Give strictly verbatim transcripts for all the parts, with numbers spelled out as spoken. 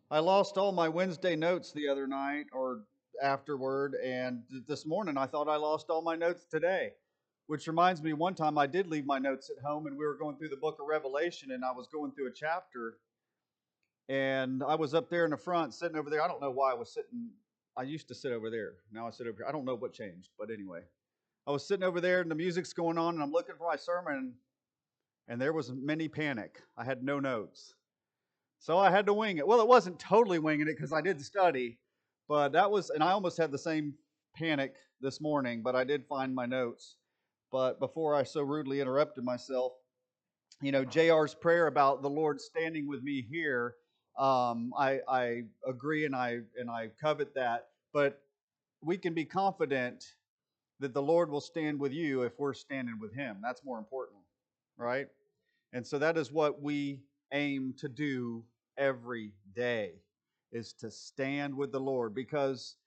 I lost all my Wednesday notes the other night or afterward, and this morning I thought I lost all my notes today. Which reminds me, one time I did leave my notes at home, and we were going through the book of Revelation, and I was going through a chapter, and I was up there in the front, sitting over there. I don't know why I was sitting. I used to sit over there. Now I sit over here. I don't know what changed, but anyway, I was sitting over there, and the music's going on, and I'm looking for my sermon, and there was many panic. I had no notes. So I had to wing it. Well, it wasn't totally winging it because I did study, but that was, and I almost had the same panic this morning, but I did find my notes. But before I so rudely interrupted myself, you know, J R's prayer about the Lord standing with me here, um, I, I agree and I and I covet that. But we can be confident that the Lord will stand with you if we're standing with Him. That's more important, right? And so that is what we aim to do every day, is to stand with the Lord, because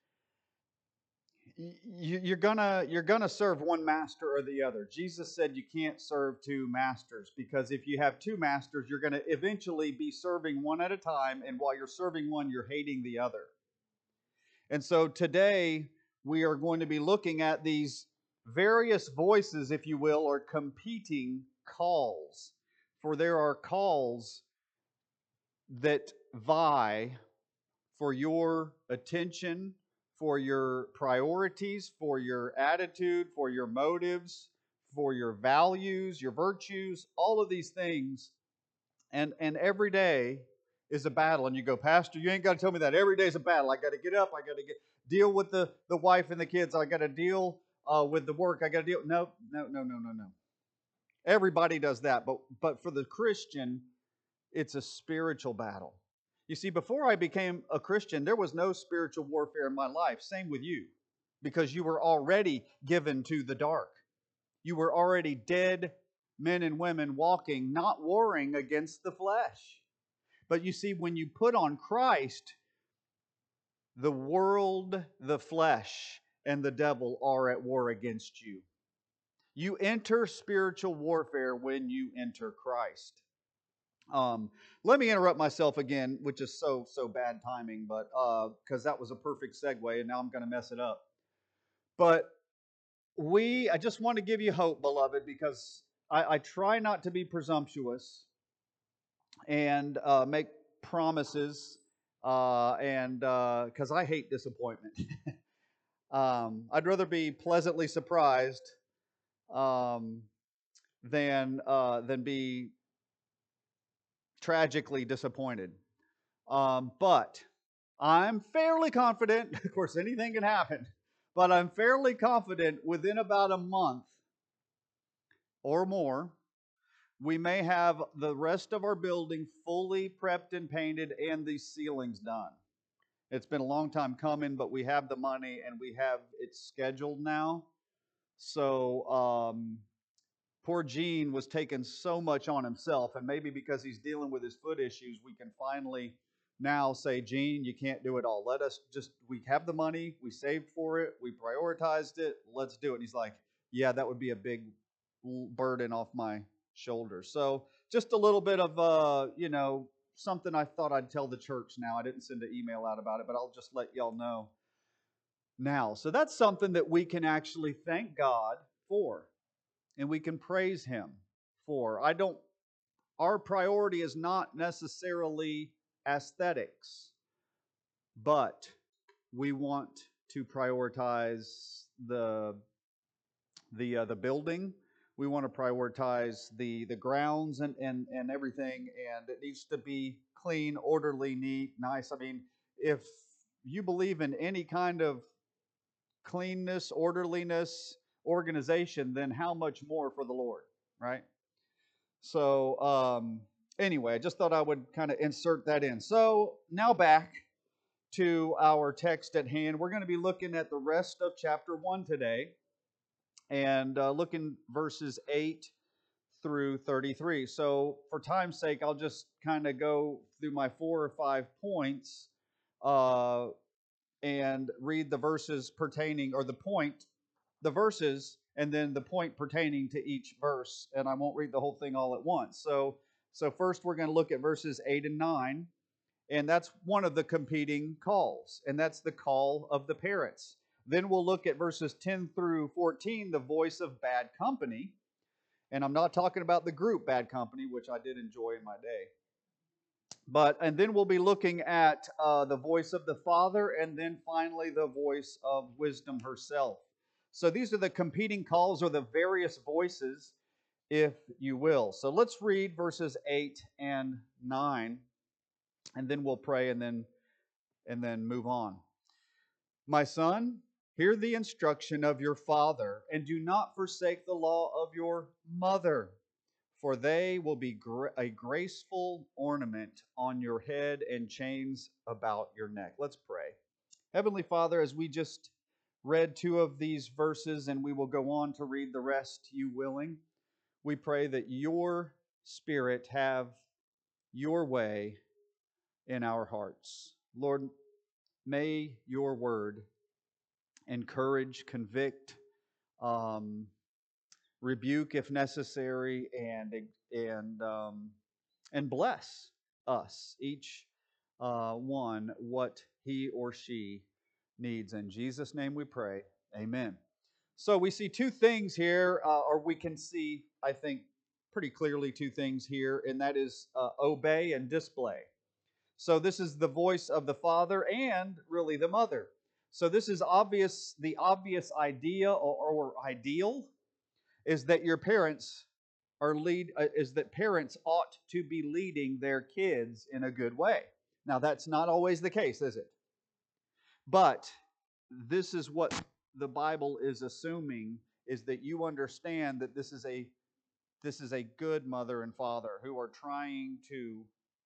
you're gonna you're gonna serve one master or the other. Jesus said you can't serve two masters, because if you have two masters, you're gonna eventually be serving one at a time, and while you're serving one, you're hating the other. And so today we are going to be looking at these various voices, if you will, or competing calls. For there are calls that vie for your attention, for your priorities, for your attitude, for your motives, for your values, your virtues, all of these things. And, and every day is a battle. And you go, Pastor, you ain't got to tell me that. Every day is a battle. I got to get up. I got to get deal with the, the wife and the kids. I got to deal uh, with the work. I got to deal. No, no, no, no, no, no. Everybody does that. But, but for the Christian, it's a spiritual battle. You see, before I became a Christian, there was no spiritual warfare in my life. Same with you, because you were already given to the dark. You were already dead men and women walking, not warring against the flesh. But you see, when you put on Christ, the world, the flesh, and the devil are at war against you. You enter spiritual warfare when you enter Christ. Um, let me interrupt myself again, which is so, so bad timing, but because uh, that was a perfect segue, and now I'm going to mess it up. But we, I just want to give you hope, beloved, because I, I try not to be presumptuous and uh, make promises, uh, and because uh, I hate disappointment. um, I'd rather be pleasantly surprised um, than uh, than be tragically disappointed. Um, but I'm fairly confident, of course, anything can happen, but I'm fairly confident within about a month or more, we may have the rest of our building fully prepped and painted and the ceilings done. It's been a long time coming, but we have the money and we have it scheduled now. So, um, poor Gene was taking so much on himself, and maybe because he's dealing with his foot issues, we can finally now say, Gene, you can't do it all. Let us just, we have the money, we saved for it, we prioritized it, let's do it. And he's like, yeah, that would be a big burden off my shoulders. So just a little bit of, uh, you know, something I thought I'd tell the church now. I didn't send an email out about it, but I'll just let y'all know now. So that's something that we can actually thank God for, and we can praise Him for. I don't, our priority is not necessarily aesthetics, but we want to prioritize the the uh, the building. We want to prioritize the the grounds and, and and everything, and it needs to be clean, orderly, neat, nice. I mean, if you believe in any kind of cleanness, orderliness, organization, then how much more for the Lord, right? So, um, anyway, I just thought I would kind of insert that in. So, now back to our text at hand. We're going to be looking at the rest of chapter one today, and uh, looking verses eight through thirty-three. So, for time's sake, I'll just kind of go through my four or five points uh, and read the verses pertaining, or the point, the verses, and then the point pertaining to each verse. And I won't read the whole thing all at once. So, so first we're going to look at verses eight and nine. And that's one of the competing calls, and that's the call of the parents. Then we'll look at verses ten through fourteen, the voice of bad company. And I'm not talking about the group Bad Company, which I did enjoy in my day. But, and then we'll be looking at uh, the voice of the Father, and then finally the voice of wisdom herself. So these are the competing calls, or the various voices, if you will. So let's read verses eight and nine, and then we'll pray, and then and then move on. My son, hear the instruction of your father, and do not forsake the law of your mother, for they will be gra- a graceful ornament on your head and chains about your neck. Let's pray. Heavenly Father, as we just read two of these verses, and we will go on to read the rest, you willing, we pray that your Spirit have your way in our hearts. Lord, may your word encourage, convict, um, rebuke if necessary, and and um, and bless us, each uh, one, what he or she needs. In Jesus' name we pray. Amen. So we see two things here, uh, or we can see, I think, pretty clearly two things here, and that is uh, obey and display. So this is the voice of the father and really the mother. So this is obvious, the obvious idea or, or ideal is that your parents are lead uh, is that parents ought to be leading their kids in a good way. Now that's not always the case, is it? But this is what the Bible is assuming, is that you understand that this is a this is a good mother and father who are trying to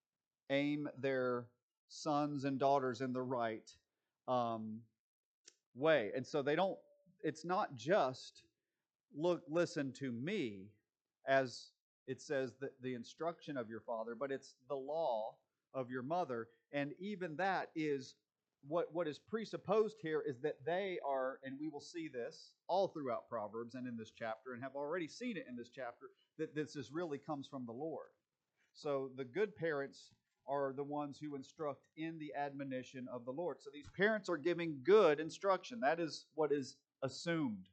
aim their sons and daughters in the right um, way. And so they don't, it's not just look, listen to me, as it says that the instruction of your father, but it's the law of your mother. And even that is what, what is presupposed here is that they are, and we will see this all throughout Proverbs and in this chapter, and have already seen it in this chapter, that this is really comes from the Lord. So the good parents are the ones who instruct in the admonition of the Lord. So these parents are giving good instruction. That is what is assumed.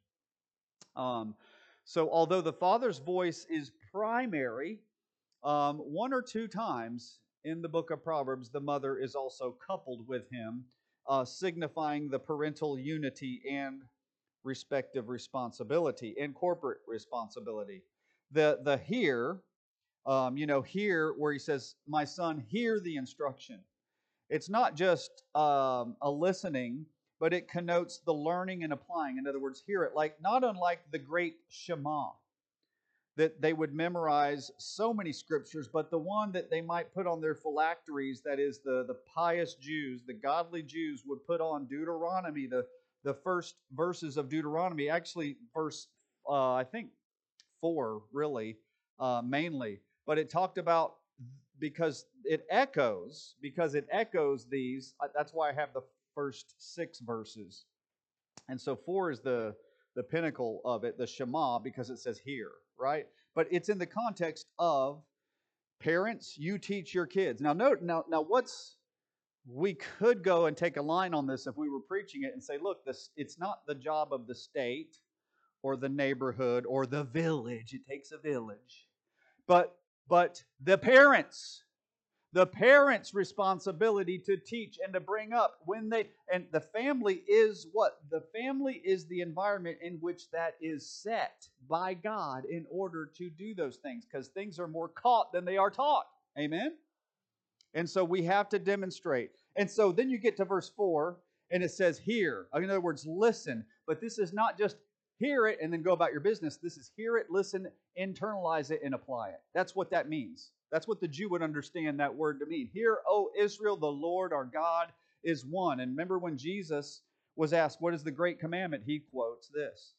Um, so although the father's voice is primary, um, one or two times in the book of Proverbs, the mother is also coupled with him, uh, signifying the parental unity and respective responsibility and corporate responsibility. The the here, um, you know, here where he says, "My son, hear the instruction." It's not just um, a listening, but it connotes the learning and applying. In other words, hear it, like not unlike the great Shema, that they would memorize so many scriptures, but the one that they might put on their phylacteries, that is the, the pious Jews, the godly Jews would put on Deuteronomy, the, the first verses of Deuteronomy, actually verse, uh, I think, four, really, uh, mainly. But it talked about, because it echoes, because it echoes these, that's why I have the first six verses. And so four is the the pinnacle of it, the Shema, because it says here, right? But it's in the context of parents, you teach your kids. Now note, now, now what's, we could go and take a line on this if we were preaching it and say, look, this, it's not the job of the state or the neighborhood or the village. It takes a village. But but the parents, the parents' responsibility to teach and to bring up when they, and the family is what? The family is the environment in which that is set by God in order to do those things, because things are more caught than they are taught. Amen? And so we have to demonstrate. And so then you get to verse four, and it says hear. In other words, listen. But this is not just hear it and then go about your business. This is hear it, listen, internalize it, and apply it. That's what that means. That's what the Jew would understand that word to mean. Hear, O Israel, the Lord our God is one. And remember when Jesus was asked, what is the great commandment? He quotes this.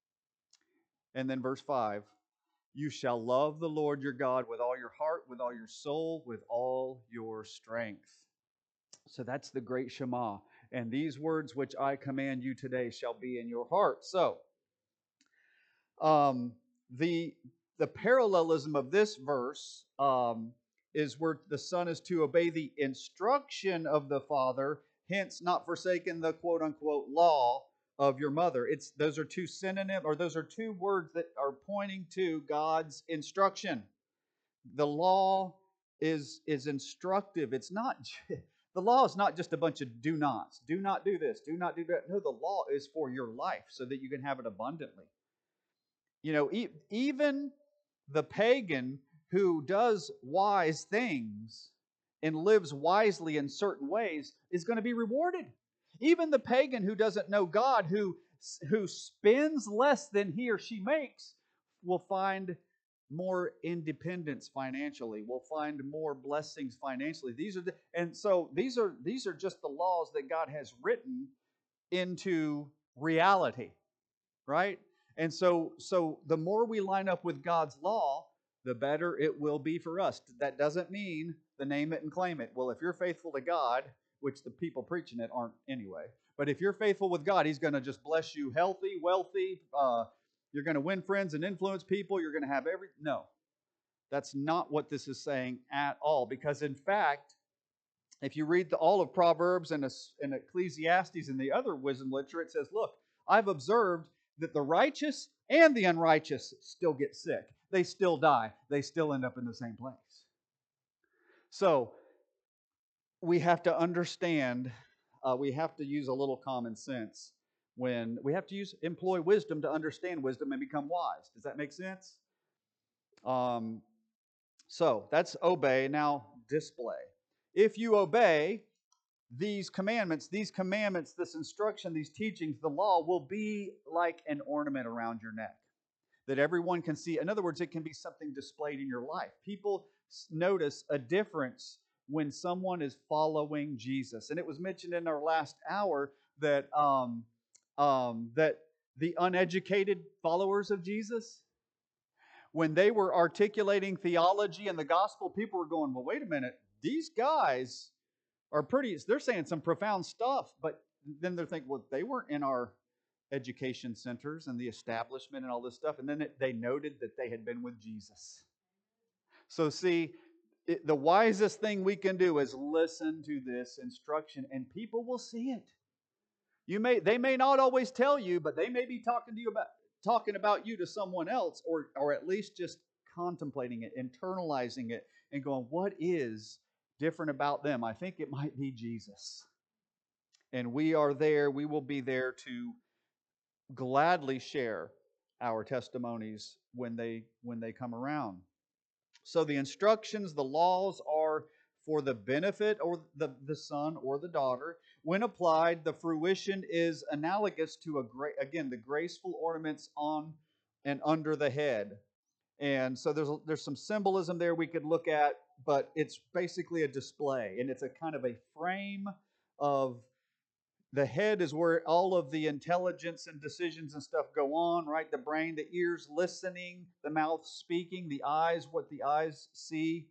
And then verse five, you shall love the Lord your God with all your heart, with all your soul, with all your strength. So that's the great Shema. And these words which I command you today shall be in your heart. So, um, the the parallelism of this verse um, is where the son is to obey the instruction of the father, hence not forsaking the quote unquote law of your mother. It's those are two synonyms, or those are two words that are pointing to God's instruction. The law is is instructive. It's not the law is not just a bunch of do nots. Do not do this. Do not do that. No, the law is for your life so that you can have it abundantly. You know, e- even the pagan who does wise things and lives wisely in certain ways is going to be rewarded. Even the pagan who doesn't know God, who who spends less than he or she makes, will find more independence financially, will find more blessings financially. These are the, and so these are these are just the laws that God has written into reality, right? And so so the more we line up with God's law, the better it will be for us. That doesn't mean the name it and claim it. Well, if you're faithful to God, which the people preaching it aren't anyway, but if you're faithful with God, He's going to just bless you healthy, wealthy. Uh, you're going to win friends and influence people. You're going to have every no. That's not what this is saying at all. Because in fact, if you read the, all of Proverbs and, and Ecclesiastes and the other wisdom literature, it says, look, I've observed that the righteous and the unrighteous still get sick. They still die. They still end up in the same place. So we have to understand, uh, we have to use a little common sense when we have to use employ wisdom to understand wisdom and become wise. Does that make sense? Um, so that's obey. Now display. If you obey these commandments, these commandments, this instruction, these teachings, the law will be like an ornament around your neck that everyone can see. In other words, it can be something displayed in your life. People notice a difference when someone is following Jesus. And it was mentioned in our last hour that um, um, that the uneducated followers of Jesus, when they were articulating theology and the gospel, people were going, well, wait a minute, these guys are pretty, they're saying some profound stuff, but then they're thinking, well, they weren't in our education centers and the establishment and all this stuff. And then it, they noted that they had been with Jesus. So see, it, the wisest thing we can do is listen to this instruction, and people will see it. You may, they may not always tell you, but they may be talking to you about talking about you to someone else, or or at least just contemplating it, internalizing it, and going, what is different about them? I think it might be Jesus. And we are there, we will be there to gladly share our testimonies when they when they come around. So the instructions, the laws are for the benefit or the, the son or the daughter. When applied, the fruition is analogous to a great again the graceful ornaments on and under the head. And so there's there's some symbolism there we could look at, but it's basically a display, and it's a kind of a frame of the head is where all of the intelligence and decisions and stuff go on, right? The brain, the ears listening, the mouth speaking, the eyes, what the eyes see.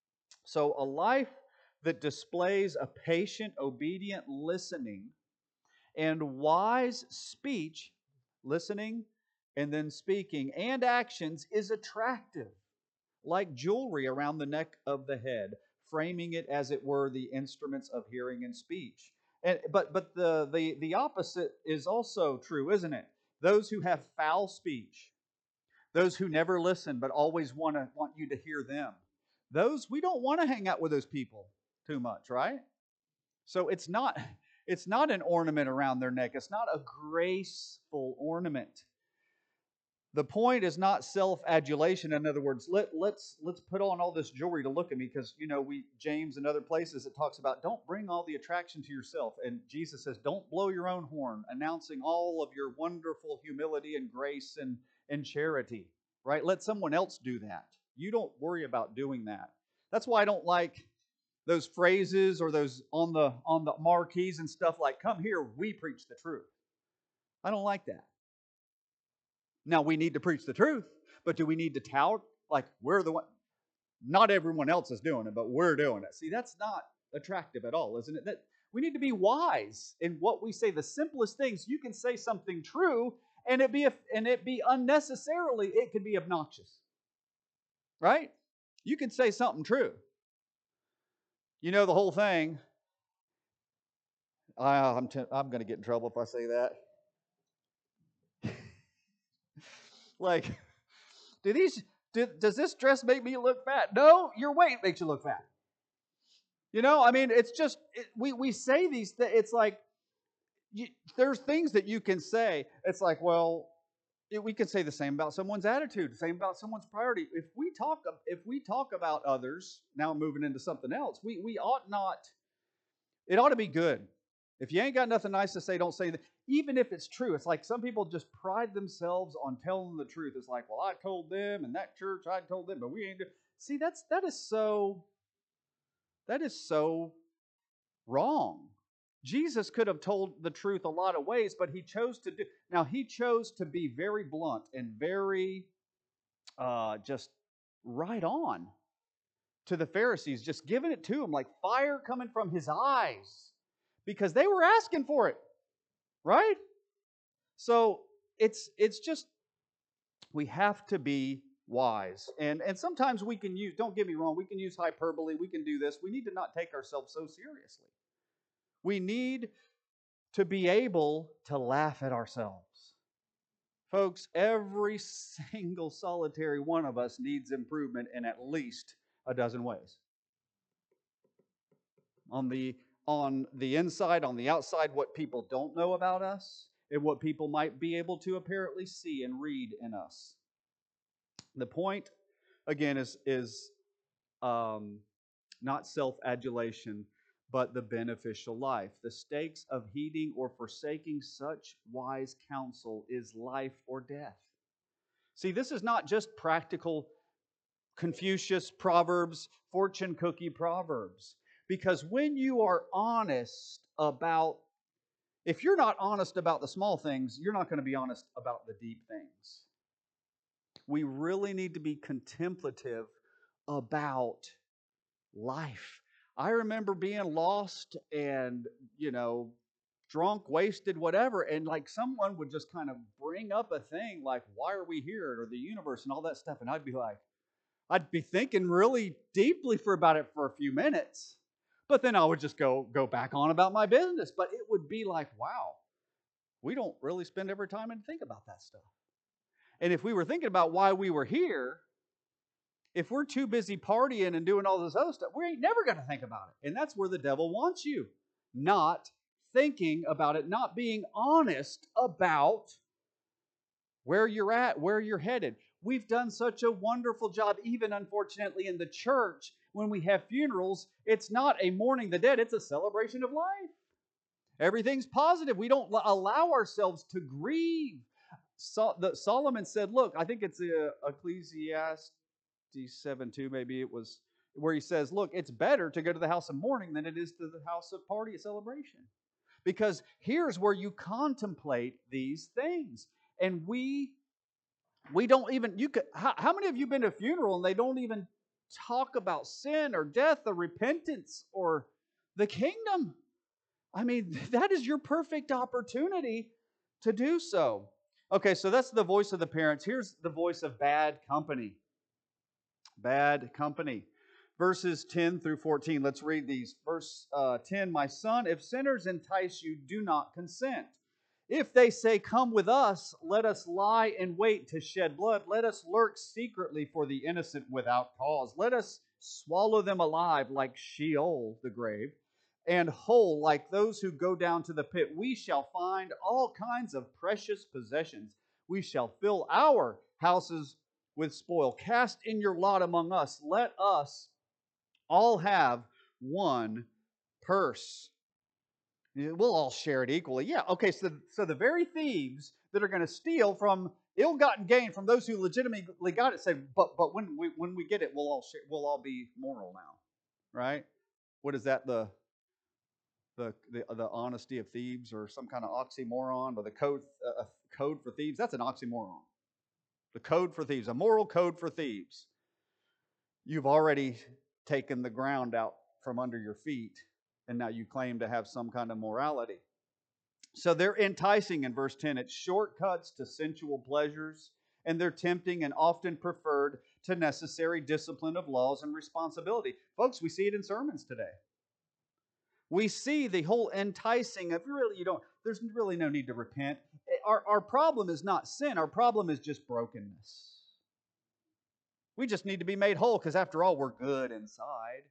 So a life that displays a patient, obedient listening and wise speech, listening and then speaking, and actions is attractive, like jewelry around the neck of the head, framing it as it were the instruments of hearing and speech. And, but but the, the, the opposite is also true, isn't it? Those who have foul speech, those who never listen but always want to want you to hear them, those we don't want to hang out with those people too much, right? So it's not it's not an ornament around their neck. It's not a graceful ornament. The point is not self-adulation. In other words, let, let's let's put on all this jewelry to look at me, because you know we James and other places it talks about don't bring all the attraction to yourself. And Jesus says, don't blow your own horn, announcing all of your wonderful humility and grace and, and charity. Right? Let someone else do that. You don't worry about doing that. That's why I don't like those phrases or those on the on the marquees and stuff like, come here, we preach the truth. I don't like that. Now, we need to preach the truth, but do we need to tout like we're the one? Not everyone else is doing it, but we're doing it. See, that's not attractive at all, isn't it? That we need to be wise in what we say. The simplest things, you can say something true, and it be and it be unnecessarily, it could be obnoxious, right? You can say something true, You know the whole thing. I, I'm, t- I'm going to get in trouble if I say that. Like, do these, do, does this dress make me look fat? No, your weight makes you look fat. You know, I mean, it's just, it, we, we say these things. It's like, you, there's things that you can say. It's like, well, it, we can say the same about someone's attitude, the same about someone's priority. If we talk, if we talk about others, now moving into something else, we, we ought not, it ought to be good. If you ain't got nothing nice to say, don't say that. Even if it's true, it's like some people just pride themselves on telling the truth. It's like, well, I told them, and that church, I told them, but we ain't. Do-. See, that's that is so. That is so wrong. Jesus could have told the truth a lot of ways, but he chose to do. Now he chose to be very blunt and very, uh, just right on to the Pharisees, just giving it to them like fire coming from his eyes, because they were asking for it, right? So it's it's just, we have to be wise. And and sometimes we can use, don't get me wrong, we can use hyperbole, we can do this. We need to not take ourselves so seriously. We need to be able to laugh at ourselves. Folks, every single solitary one of us needs improvement in at least a dozen ways. On the on the inside, on the outside, what people don't know about us, and what people might be able to apparently see and read in us. The point, again, is is um, not self-adulation, but the beneficial life. The stakes of heeding or forsaking such wise counsel is life or death. See, this is not just practical Confucius proverbs, fortune cookie proverbs. Because when you are honest about, if you're not honest about the small things, you're not going to be honest about the deep things. We really need to be contemplative about life. I remember being lost and, you know, drunk, wasted, whatever, and like someone would just kind of bring up a thing like, why are we here, or the universe and all that stuff, and I'd be like, I'd be thinking really deeply for about it for a few minutes, but then I would just go go back on about my business. But it would be like, wow, we don't really spend every time and think about that stuff. And if we were thinking about why we were here, if we're too busy partying and doing all this other stuff, we ain't never going to think about it. And that's where the devil wants you, not thinking about it, not being honest about where you're at, where you're headed. We've done such a wonderful job, even unfortunately in the church, when we have funerals, it's not a mourning the dead, it's a celebration of life. Everything's positive. We don't allow ourselves to grieve. So, the, Solomon said, look, I think it's uh, Ecclesiastes seven two, maybe it was, where he says, look, it's better to go to the house of mourning than it is to the house of party, a celebration. Because here's where you contemplate these things. And we we don't even, you could, how, how many of you been to a funeral and they don't even talk about sin or death or repentance or the kingdom? I mean, that is your perfect opportunity to do so. Okay, so that's the voice of the parents. Here's the voice of bad company. Bad company. Verses ten through fourteen. Let's read these. Verse uh, ten, my son, if sinners entice you, do not consent. If they say, come with us, let us lie in wait to shed blood. Let us lurk secretly for the innocent without cause. Let us swallow them alive like Sheol, the grave, and whole like those who go down to the pit. We shall find all kinds of precious possessions. We shall fill our houses with spoil. Cast in your lot among us. Let us all have one purse. We'll all share it equally. Yeah, okay, so, so the very thieves that are going to steal from ill-gotten gain from those who legitimately got it say, but but when we when we get it, we'll all share, we'll all be moral now, right? What is that? The the the, the honesty of thieves, or some kind of oxymoron, or the code uh, code for thieves? That's an oxymoron. The code for thieves, a moral code for thieves. You've already taken the ground out from under your feet, and now you claim to have some kind of morality. So they're enticing in verse ten. It's shortcuts to sensual pleasures, and they're tempting and often preferred to necessary discipline of laws and responsibility. Folks, we see it in sermons today. We see the whole enticing of really, you don't, there's really no need to repent. Our, our problem is not sin. Our problem is just brokenness. We just need to be made whole because after all, we're good inside.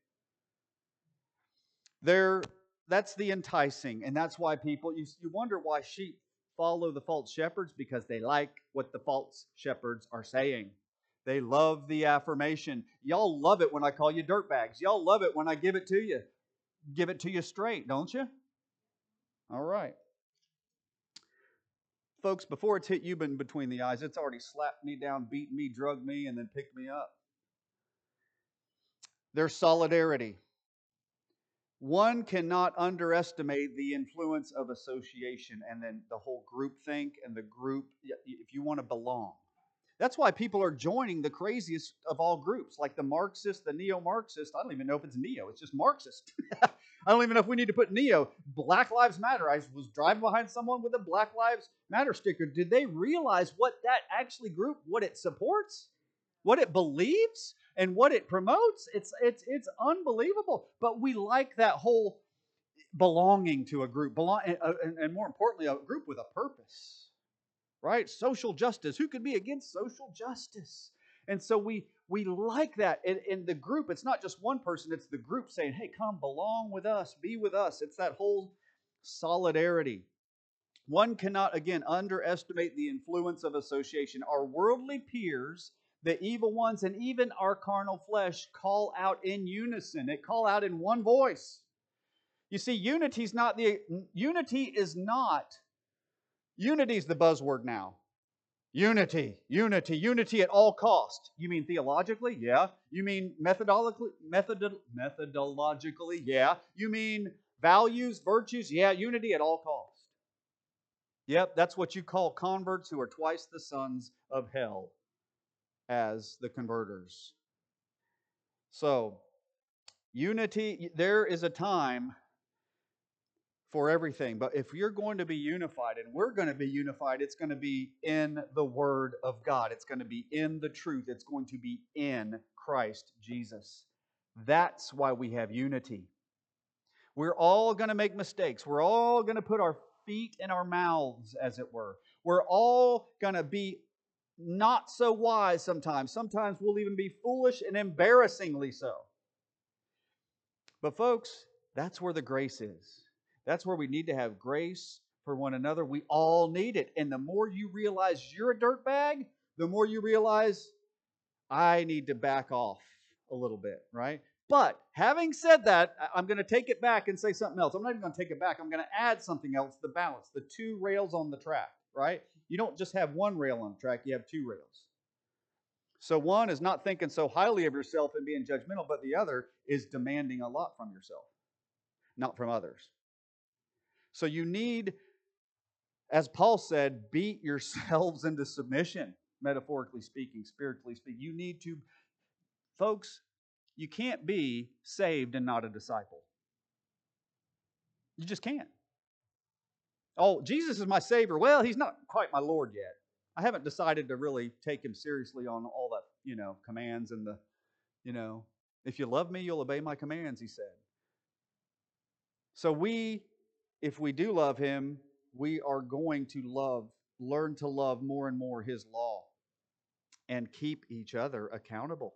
There, that's the enticing, and that's why people, you, you wonder why sheep follow the false shepherds, because they like what the false shepherds are saying. They love the affirmation. Y'all love it when I call you dirtbags. Y'all love it when I give it to you. Give it to you straight, don't you? All right. Folks, before it's hit you between the eyes, it's already slapped me down, beaten me, drugged me, and then picked me up. There's solidarity. One cannot underestimate the influence of association and then the whole group think and the group, if you want to belong. That's why people are joining the craziest of all groups, like the Marxist, the neo-Marxist. I don't even know if it's neo. It's just Marxist. I don't even know if we need to put neo. Black Lives Matter. I was driving behind someone with a Black Lives Matter sticker. Did they realize what that actually group, what it supports, what it believes, and what it promotes? It's it's it's unbelievable. But we like that whole belonging to a group, belong, and, and more importantly, a group with a purpose. Right? Social justice. Who could be against social justice? And so we we like that. In, in the group, it's not just one person, it's the group saying, hey, come belong with us, be with us. It's that whole solidarity. One cannot, again, underestimate the influence of association. Our worldly peers, the evil ones, and even our carnal flesh call out in unison. They call out in one voice. You see, unity is not the unity is not Unity is the buzzword now. Unity, unity, unity at all cost. You mean theologically? Yeah. You mean methodologically? Method, methodologically? Yeah. You mean values, virtues? Yeah. Unity at all cost. Yep, that's what you call converts who are twice the sons of hell as the converters. So, unity, there is a time for everything. But if you're going to be unified, and we're going to be unified, it's going to be in the Word of God. It's going to be in the truth. It's going to be in Christ Jesus. That's why we have unity. We're all going to make mistakes. We're all going to put our feet in our mouths, as it were. We're all going to be not so wise sometimes. Sometimes we'll even be foolish and embarrassingly so. But folks, that's where the grace is. That's where we need to have grace for one another. We all need it. And the more you realize you're a dirtbag, the more you realize I need to back off a little bit, right? But having said that, I'm going to take it back and say something else. I'm not even going to take it back. I'm going to add something else, the balance, the two rails on the track, right? You don't just have one rail on the track, you have two rails. So one is not thinking so highly of yourself and being judgmental, but the other is demanding a lot from yourself, not from others. So you need, as Paul said, beat yourselves into submission, metaphorically speaking, spiritually speaking. You need to, folks, you can't be saved and not a disciple. You just can't. Oh, Jesus is my Savior. Well, He's not quite my Lord yet. I haven't decided to really take Him seriously on all that, you know, commands and the, you know, if you love me, you'll obey my commands, He said. So we, if we do love Him, we are going to love, learn to love more and more His law and keep each other accountable.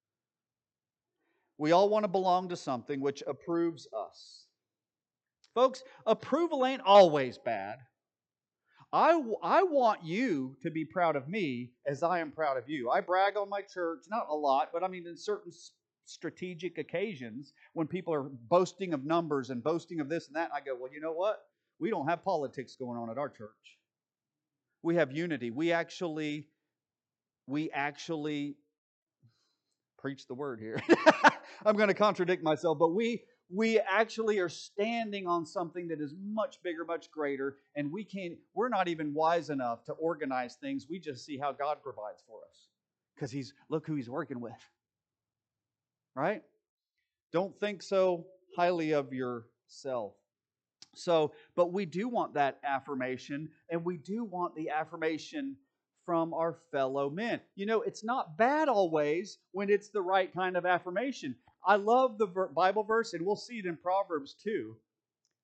We all want to belong to something which approves us. Folks, approval ain't always bad. I, I want you to be proud of me as I am proud of you. I brag on my church, not a lot, but I mean in certain strategic occasions when people are boasting of numbers and boasting of this and that, I go, well, you know what? We don't have politics going on at our church. We have unity. We actually, we actually preach the word here. I'm going to contradict myself, but we we actually are standing on something that is much bigger, much greater, and we can't, we're not even wise enough to organize things. We just see how God provides for us. Because He's, look who He's working with. Right? Don't think so highly of yourself. So, but we do want that affirmation, and we do want the affirmation from our fellow men. You know, it's not bad always when it's the right kind of affirmation. I love the Bible verse, and we'll see it in Proverbs too.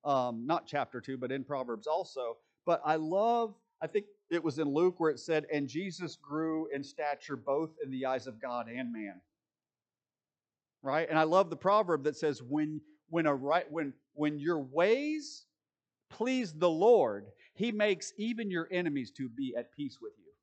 Um, not chapter two, but in Proverbs also. But I love, I think it was in Luke where it said, and Jesus grew in stature both in the eyes of God and man. Right? And I love the proverb that says, when when a right when when your ways please the Lord, He makes even your enemies to be at peace with you.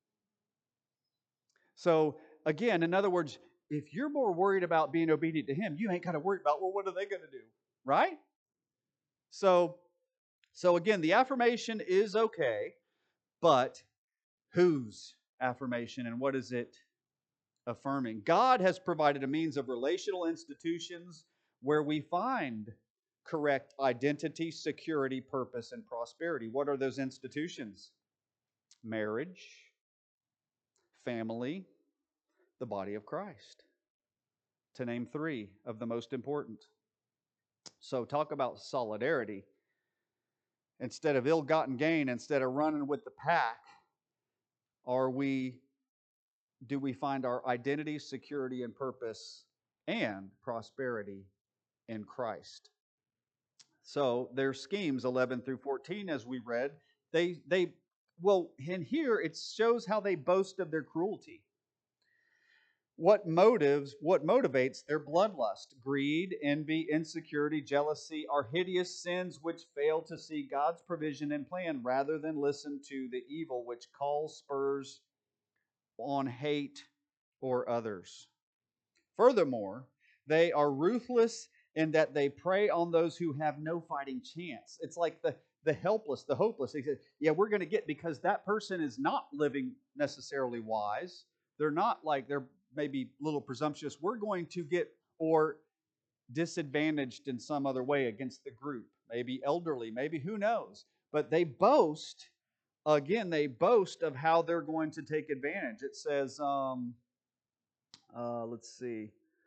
So again, in other words, if you're more worried about being obedient to Him, you ain't got to worry about, well, what are they going to do? Right? So, so again, the affirmation is okay, but whose affirmation and what is it affirming? God has provided a means of relational institutions where we find correct identity, security, purpose, and prosperity. What are those institutions? Marriage, family, the body of Christ, to name three of the most important. So, talk about solidarity. Instead of ill-gotten gain, instead of running with the pack, are we do we find our identity, security, and purpose and prosperity in Christ? So their schemes, eleven through fourteen, as we read, they they well, in here it shows how they boast of their cruelty. What motives, what motivates their bloodlust? Greed, envy, insecurity, jealousy are hideous sins which fail to see God's provision and plan rather than listen to the evil which calls spurs on hate or others. Furthermore, they are ruthless in that they prey on those who have no fighting chance. It's like the, the helpless, the hopeless. They say, yeah, we're going to get, because that person is not living necessarily wise. They're not like, they're maybe a little presumptuous. We're going to get, or disadvantaged in some other way against the group. Maybe elderly, maybe who knows. But they boast, again, they boast of how they're going to take advantage. It says, um, uh, let's see.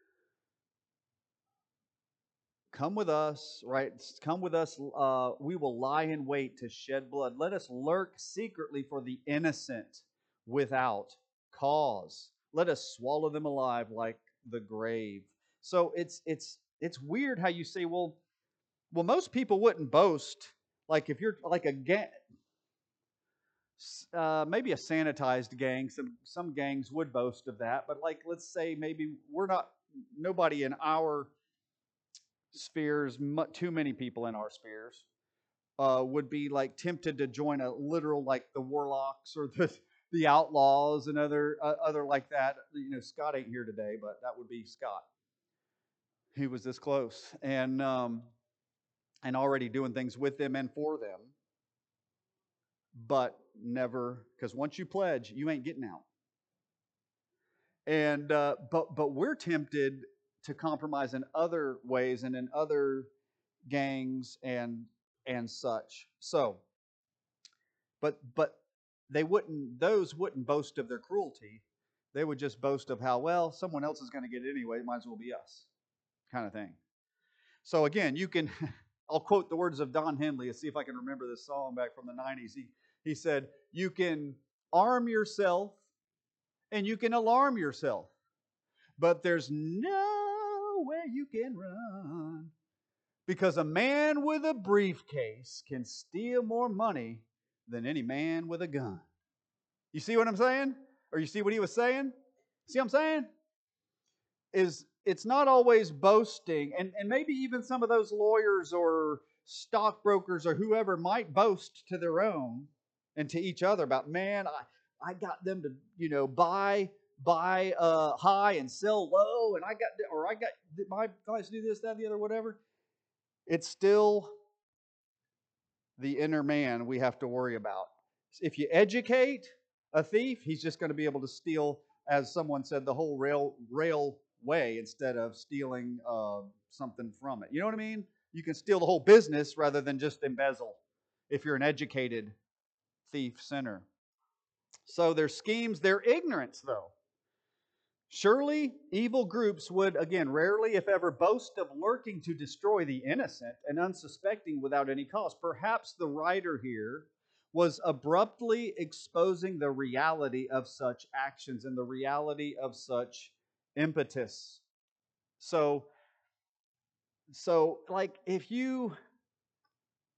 Come with us, right? Come with us. Uh, we will lie in wait to shed blood. Let us lurk secretly for the innocent without cause. Let us swallow them alive like the grave. So it's it's it's weird how you say, well, well, most people wouldn't boast. Like if you're like a gang, uh, maybe a sanitized gang. Some some gangs would boast of that, but like let's say maybe we're not. Nobody in our spheres, too many people in our spheres, uh, would be like tempted to join a literal like the warlocks or the the outlaws and other uh, other like that. You know, Scott ain't here today, but that would be Scott. He was this close, and um, and already doing things with them and for them, but never, because once you pledge, you ain't getting out. And uh, but but we're tempted to compromise in other ways and in other gangs and and such. So, but but they wouldn't; those wouldn't boast of their cruelty. They would just boast of how, well, someone else is going to get it anyway. It might as well be us, kind of thing. So again, you can. I'll quote the words of Don Henley. Let's see if I can remember this song back from the nineties. He he said, "You can arm yourself and you can alarm yourself, but there's nowhere you can run. Because a man with a briefcase can steal more money than any man with a gun." You see what I'm saying? Or you see what he was saying? See what I'm saying? Is it's not always boasting, and, and maybe even some of those lawyers or stockbrokers or whoever might boast to their own and to each other about, man, I, I got them to, you know, buy buy uh, high and sell low, and I got, or I got my guys do this, that, the other, whatever. It's still the inner man we have to worry about. If you educate a thief, he's just going to be able to steal, as someone said, the whole rail railway instead of stealing uh, something from it. You know what I mean? You can steal the whole business rather than just embezzle if you're an educated thief sinner. So their schemes, their ignorance, though. Surely evil groups would, again, rarely, if ever, boast of lurking to destroy the innocent and unsuspecting without any cause. Perhaps the writer here was abruptly exposing the reality of such actions and the reality of such impetus. So, so like if you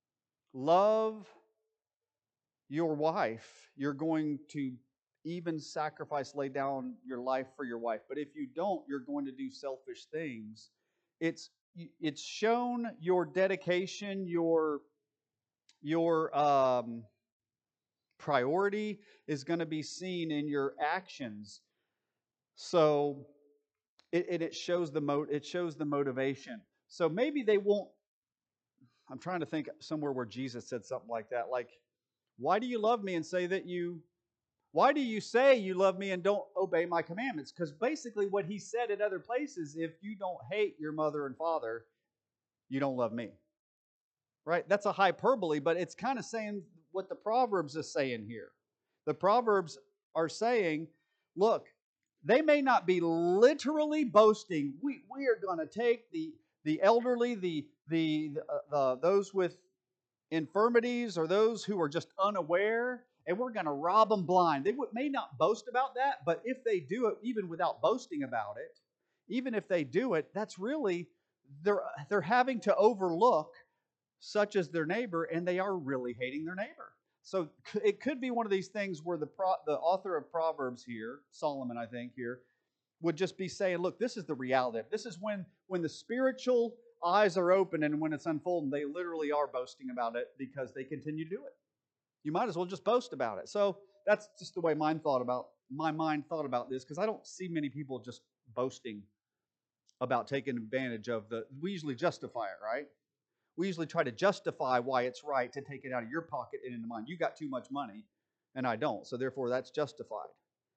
love your wife, you're going to even sacrifice, lay down your life for your wife. But if you don't, you're going to do selfish things. It's it's shown your dedication, your your um, priority is going to be seen in your actions. So it, it, it shows the mo- it shows the motivation. So maybe they won't. I'm trying to think somewhere where Jesus said something like that, like, "Why do you love me and say that you Why do you say you love me and don't obey my commandments?" Because basically, what he said at other places, if you don't hate your mother and father, you don't love me. Right? That's a hyperbole, but it's kind of saying what the Proverbs is saying here. The Proverbs are saying, look, they may not be literally boasting. We, we are going to take the, the elderly, the, the, the, uh, the those with infirmities or those who are just unaware, and we're going to rob them blind. They would, may not boast about that, but if they do it, even without boasting about it, even if they do it, that's really, they're, they're having to overlook such as their neighbor, and they are really hating their neighbor. So it could be one of these things where the pro, the author of Proverbs here, Solomon, I think here, would just be saying, look, this is the reality. This is when when the spiritual eyes are open and when it's unfolding, they literally are boasting about it because they continue to do it. You might as well just boast about it. So that's just the way mine thought about my mind thought about this, because I don't see many people just boasting about taking advantage of the. We usually justify it, right? We usually try to justify why it's right to take it out of your pocket and into mine. You got too much money, and I don't, so therefore that's justified.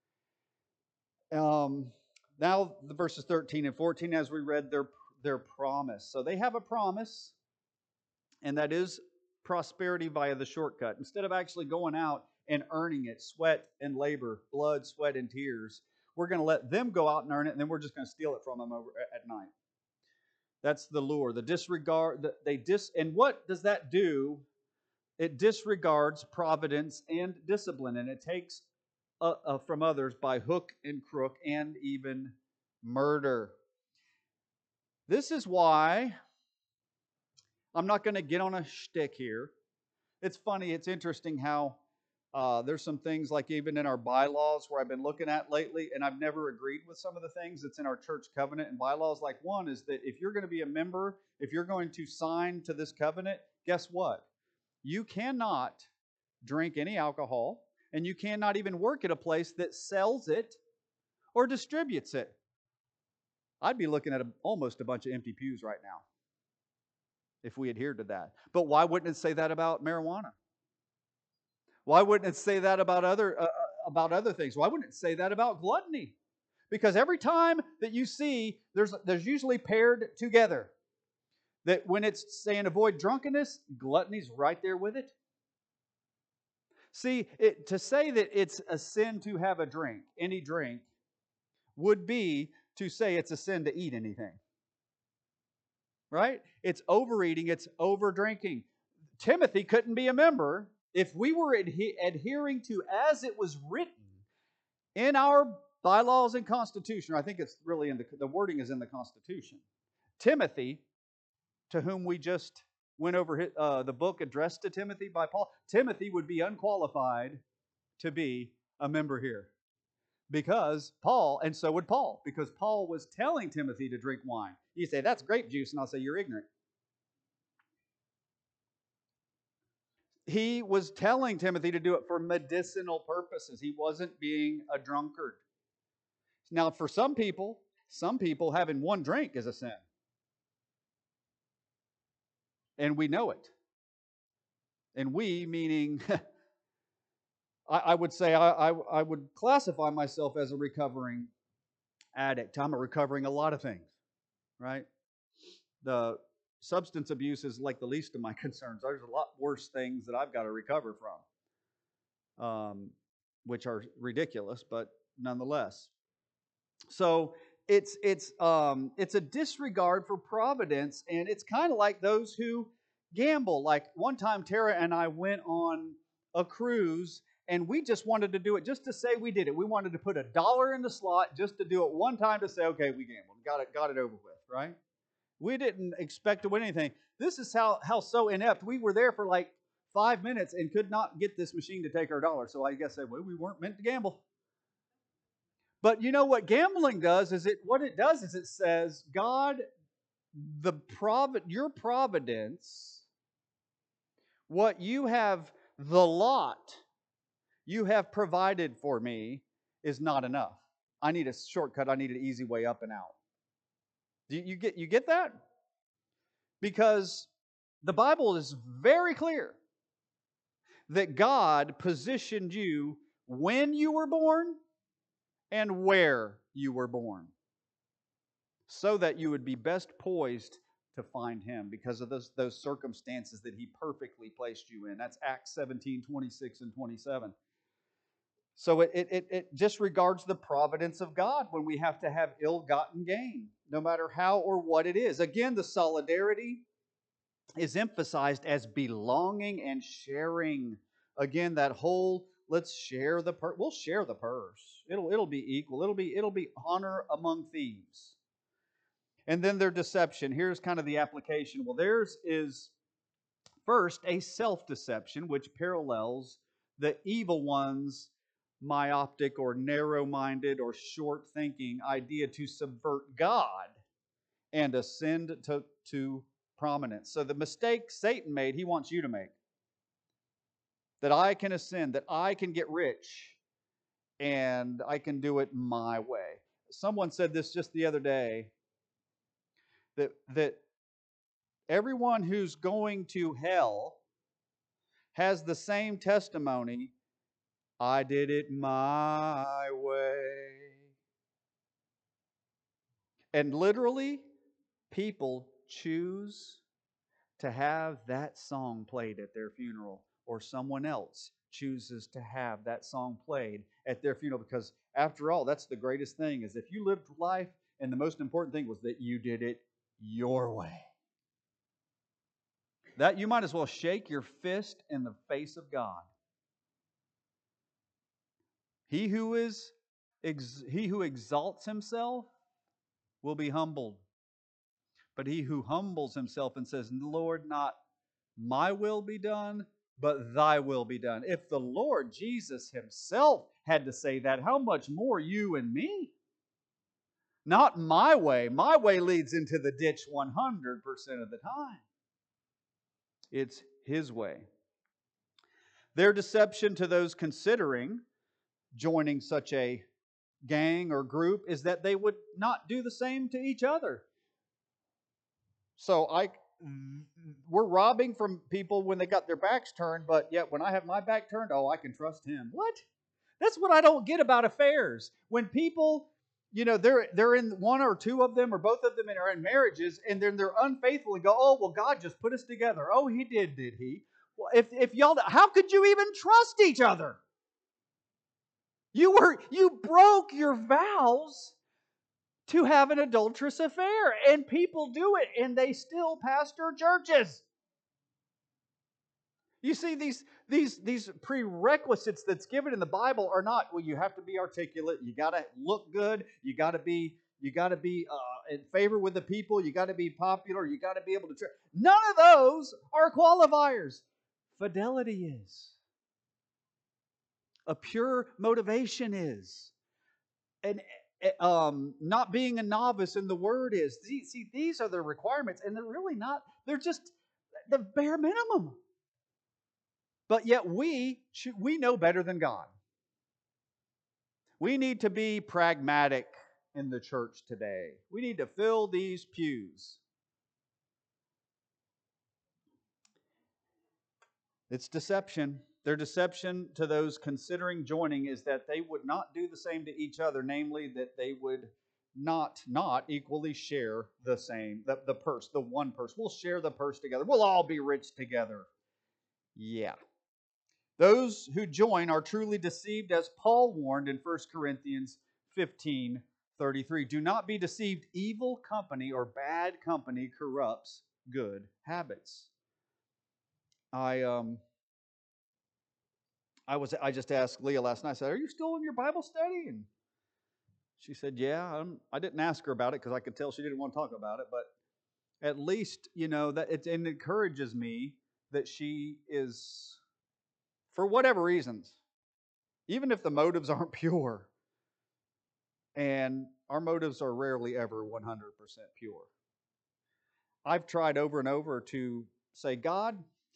Um, now the verses thirteen and fourteen, as we read, their their promise. So they have a promise, and that is prosperity via the shortcut. Instead of actually going out and earning it, sweat and labor, blood, sweat, and tears, we're going to let them go out and earn it, and then we're just going to steal it from them over at night. That's the lure. The disregard. The, they dis. And what does that do? It disregards providence and discipline, and it takes uh, uh, from others by hook and crook and even murder. This is why I'm not going to get on a shtick here. It's funny, it's interesting how uh, there's some things like even in our bylaws where I've been looking at lately, and I've never agreed with some of the things that's in our church covenant and bylaws. Like one is that if you're going to be a member, if you're going to sign to this covenant, guess what? You cannot drink any alcohol, and you cannot even work at a place that sells it or distributes it. I'd be looking at a, almost a bunch of empty pews right now if we adhered to that. But why wouldn't it say that about marijuana? Why wouldn't it say that about other uh, about other things? Why wouldn't it say that about gluttony? Because every time that you see, there's there's usually paired together. That when it's saying avoid drunkenness, gluttony's right there with it. See, it, to say that it's a sin to have a drink, any drink, would be to say it's a sin to eat anything. Right? It's overeating, it's over drinking. Timothy couldn't be a member if we were adhe- adhering to as it was written in our bylaws and constitution. I think it's really in the, the wording is in the Constitution. Timothy, to whom we just went over uh, the book addressed to Timothy by Paul, Timothy would be unqualified to be a member here. Because Paul, and so would Paul, because Paul was telling Timothy to drink wine. You say, that's grape juice, and I'll say, you're ignorant. He was telling Timothy to do it for medicinal purposes. He wasn't being a drunkard. Now, for some people, some people having one drink is a sin. And we know it. And we, meaning, I, I would say I, I, I would classify myself as a recovering addict. I'm a recovering a lot of things, right? The substance abuse is like the least of my concerns. There's a lot worse things that I've got to recover from, um, which are ridiculous, but nonetheless. So it's it's um, it's a disregard for providence, and it's kind of like those who gamble. Like one time, Tara and I went on a cruise, and we just wanted to do it just to say we did it. We wanted to put a dollar in the slot just to do it one time to say, okay, we gambled, got it, got it over with, right? We didn't expect to win anything. This is how how so inept we were there for like five minutes and could not get this machine to take our dollar. So I guess I, well, we weren't meant to gamble. But you know what gambling does is it what it does is it says, God, the provi- your providence, what you have, the lot you have provided for me is not enough. I need a shortcut. I need an easy way up and out. Do you get you get that? Because the Bible is very clear that God positioned you when you were born and where you were born, so that you would be best poised to find Him because of those, those circumstances that He perfectly placed you in. That's Acts seventeen, twenty-six and twenty-seven. So it, it, it disregards the providence of God when we have to have ill-gotten gain, no matter how or what it is. Again, the solidarity is emphasized as belonging and sharing. Again, that whole let's share the purse. We'll share the purse. It'll it'll be equal. It'll be it'll be honor among thieves. And then their deception. Here's kind of the application. Well, theirs is first a self-deception, which parallels the evil one's myopic or narrow-minded or short-thinking idea to subvert God and ascend to, to prominence. So the mistake Satan made, he wants you to make. That I can ascend, that I can get rich, and I can do it my way. Someone said this just the other day, that, that everyone who's going to hell has the same testimony, I did it my way. And literally, people choose to have that song played at their funeral, or someone else chooses to have that song played at their funeral, because after all, that's the greatest thing, is if you lived life and the most important thing was that you did it your way. That you might as well shake your fist in the face of God. He who is he who exalts himself will be humbled. But he who humbles himself and says, Lord, not my will be done, but thy will be done. If the Lord Jesus himself had to say that, how much more you and me? Not my way. My way leads into the ditch one hundred percent of the time. It's his way. Their deception to those considering joining such a gang or group is that they would not do the same to each other. So I, we're robbing from people when they got their backs turned, but yet when I have my back turned, oh, I can trust him. What? That's what I don't get about affairs. When people, you know, they're they're in one or two of them or both of them are in marriages, and then they're unfaithful and go, oh, well, God just put us together. Oh, He did, did He? Well, if if y'all, how could you even trust each other? You were you broke your vows to have an adulterous affair. And people do it, and they still pastor churches. You see, these, these, these prerequisites that's given in the Bible are not, well, you have to be articulate, you got to look good, you got to be, you got to be uh, in favor with the people, you got to be popular, you got to be able to... Tra- None of those are qualifiers. Fidelity is. A pure motivation is. And Um, not being a novice in the Word is. See, see, these are the requirements, and they're really not, they're just the bare minimum. But yet we, we know better than God. We need to be pragmatic in the church today. We need to fill these pews. It's deception. Their deception to those considering joining is that they would not do the same to each other, namely that they would not not equally share the same, the, the purse, the one purse. We'll share the purse together. We'll all be rich together. Yeah. Those who join are truly deceived, as Paul warned in First Corinthians fifteen thirty-three. Do not be deceived. Evil company or bad company corrupts good habits. I um I was I just asked Leah last night. I said, "Are you still in your Bible study?" And she said, "Yeah." I'm, I didn't ask her about it because I could tell she didn't want to talk about it. But at least, you know, that it, it encourages me that she is, for whatever reasons, even if the motives aren't pure, and our motives are rarely ever one hundred percent pure. I've tried over and over to say, God,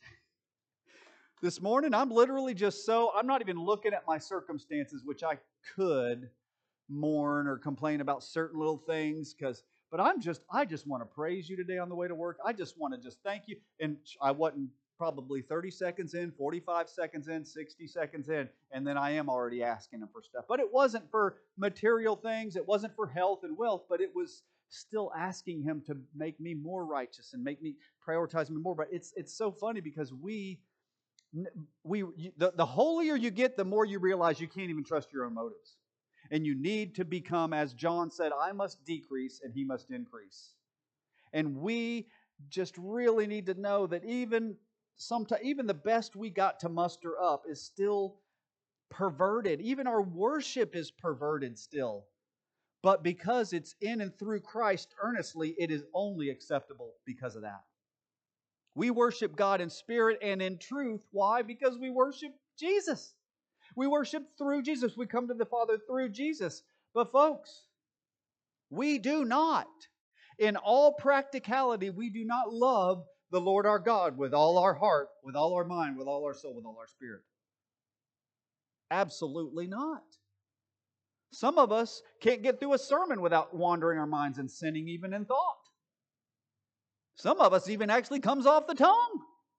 this morning I'm literally just so, I'm not even looking at my circumstances, which I could mourn or complain about certain little things, because, but I'm just, I just want to praise you today on the way to work. I just want to just thank you. And I wasn't probably thirty seconds in, forty-five seconds in, sixty seconds in, and then I am already asking him for stuff. But it wasn't for material things. It wasn't for health and wealth, but it was still asking him to make me more righteous and make me prioritize me more. But it's it's so funny because we we the, the holier you get, the more you realize you can't even trust your own motives. And you need to become, as John said, I must decrease and he must increase. And we just really need to know that even sometimes, even the best we got to muster up is still perverted. Even our worship is perverted still. But because it's in and through Christ earnestly, it is only acceptable because of that. We worship God in spirit and in truth. Why? Because we worship Jesus. We worship through Jesus. We come to the Father through Jesus. But folks, we do not, in all practicality, we do not love the Lord our God with all our heart, with all our mind, with all our soul, with all our spirit. Absolutely not. Some of us can't get through a sermon without wandering our minds and sinning even in thought. Some of us even actually comes off the tongue.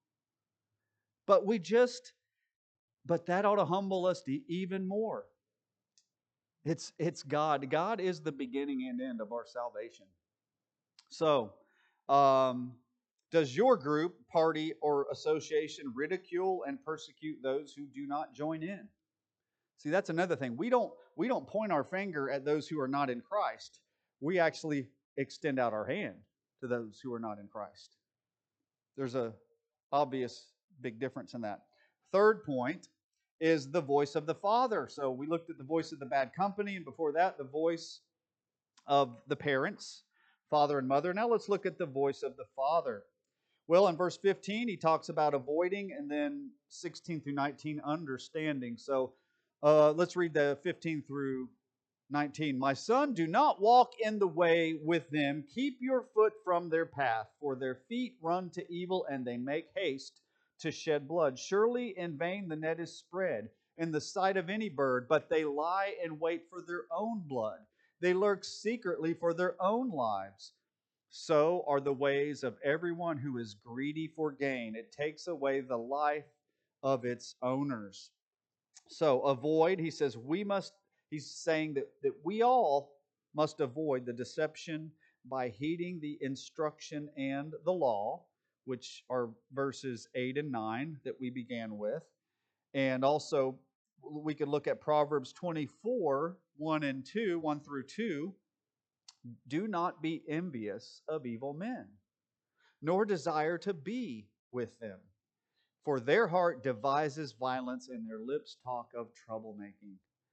But we just, but that ought to humble us even more. It's, it's God. God is the beginning and end of our salvation. So, um, does your group, party, or association ridicule and persecute those who do not join in? See, that's another thing. We don't, we don't point our finger at those who are not in Christ. We actually extend out our hand to those who are not in Christ. There's a obvious big difference in that. Third point is the voice of the Father. So we looked at the voice of the bad company, and before that, the voice of the parents, father and mother. Now let's look at the voice of the Father. Well, in verse fifteen, he talks about avoiding, and then sixteen through nineteen, understanding. So uh, let's read the fifteen through nineteen. My son, do not walk in the way with them. Keep your foot from their path, for their feet run to evil, and they make haste to shed blood. Surely in vain the net is spread in the sight of any bird, but they lie in wait for their own blood. They lurk secretly for their own lives. So are the ways of everyone who is greedy for gain. It takes away the life of its owners. So avoid, he says, we must, he's saying that, that we all must avoid the deception by heeding the instruction and the law, which are verses eight and nine that we began with. And also, we could look at Proverbs twenty-four, one and two, one through two. Do not be envious of evil men, nor desire to be with them. For their heart devises violence, and their lips talk of troublemaking.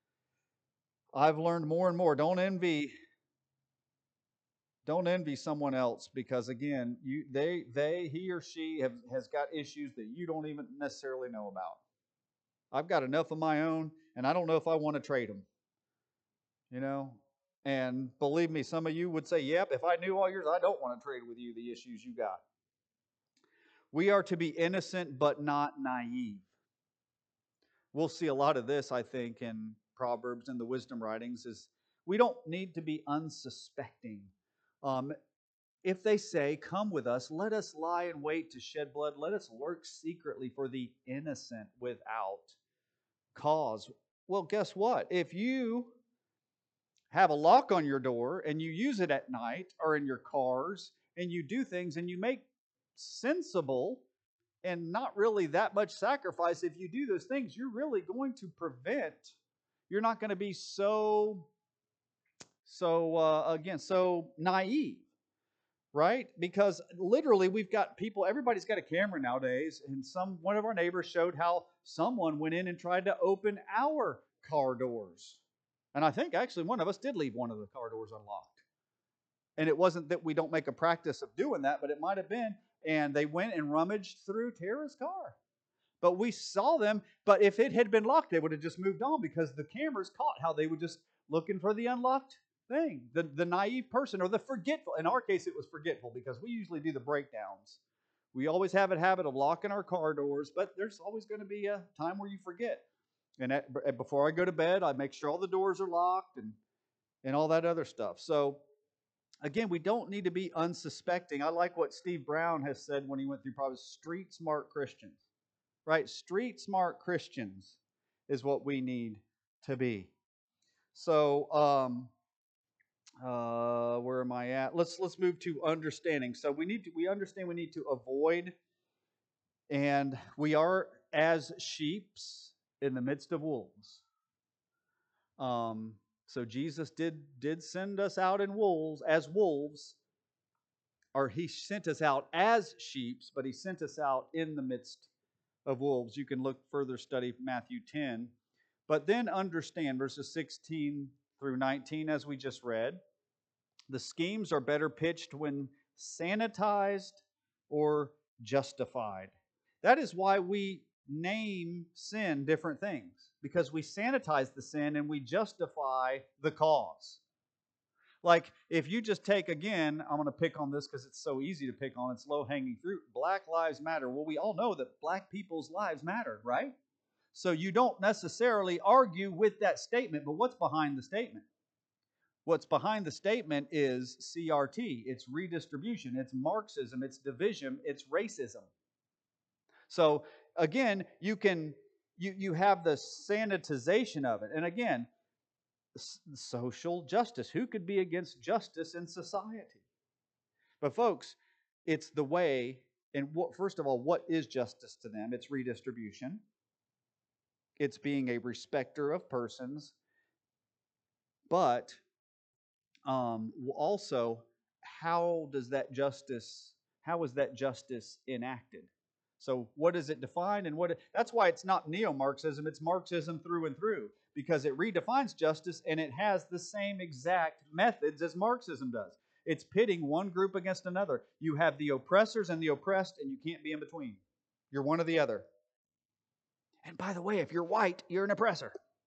I've learned more and more. Don't envy. Don't envy someone else, because again, you they they he or she have, has got issues that you don't even necessarily know about. I've got enough of my own, and I don't know if I want to trade them. You know, and believe me, some of you would say, "Yep, if I knew all yours, I don't want to trade with you the issues you got." We are to be innocent but not naive. We'll see a lot of this, I think, in Proverbs and the wisdom writings, is we don't need to be unsuspecting. Um, if they say, come with us, let us lie in wait to shed blood, let us lurk secretly for the innocent without cause. Well, guess what? If you have a lock on your door and you use it at night or in your cars and you do things and you make sensible and not really that much sacrifice, if you do those things, you're really going to prevent, you're not going to be so, so uh, again, so naive, right? Because literally we've got people, everybody's got a camera nowadays, and some one of our neighbors showed how someone went in and tried to open our car doors. And I think actually one of us did leave one of the car doors unlocked. And it wasn't that we don't make a practice of doing that, but it might have been. and they went and rummaged through Tara's car. But we saw them. But if it had been locked, they would have just moved on because the cameras caught how they were just looking for the unlocked thing. The, the naive person or the forgetful. In our case, it was forgetful because we usually do the breakdowns. We always have a habit of locking our car doors, but there's always going to be a time where you forget. And at, before I go to bed, I make sure all the doors are locked and, and all that other stuff. So, again, we don't need to be unsuspecting. I like what Steve Brown has said when he went through Proverbs, street smart Christians. Right? Street smart Christians is what we need to be. So, um, uh, where am I at? Let's let's move to understanding. So we need to we understand we need to avoid, and we are as sheeps in the midst of wolves. Um, so Jesus did did send us out in wolves as wolves, or he sent us out as sheeps, but he sent us out in the midst of wolves. You can look further, study Matthew ten. But then understand verses sixteen through nineteen, as we just read. The schemes are better pitched when sanitized or justified. That is why we name sin different things, because we sanitize the sin and we justify the cause. Like, if you just take, again, I'm going to pick on this because it's so easy to pick on. It's low-hanging fruit. Black lives matter. Well, we all know that black people's lives matter, right? So you don't necessarily argue with that statement, but what's behind the statement? What's behind the statement is C R T. It's redistribution. It's Marxism. It's division. It's racism. So, again, you can you you have the sanitization of it. And again, social justice. Who could be against justice in society? But folks, it's the way, and what, first of all, what is justice to them? It's redistribution. It's being a respecter of persons. But um, also, how does that justice, how is that justice enacted? So what is it defined, and what? That's why it's not neo-Marxism, it's Marxism through and through, because it redefines justice and it has the same exact methods as Marxism does. It's pitting one group against another. You have the oppressors and the oppressed, and you can't be in between. You're one or the other. And by the way, if you're white, you're an oppressor.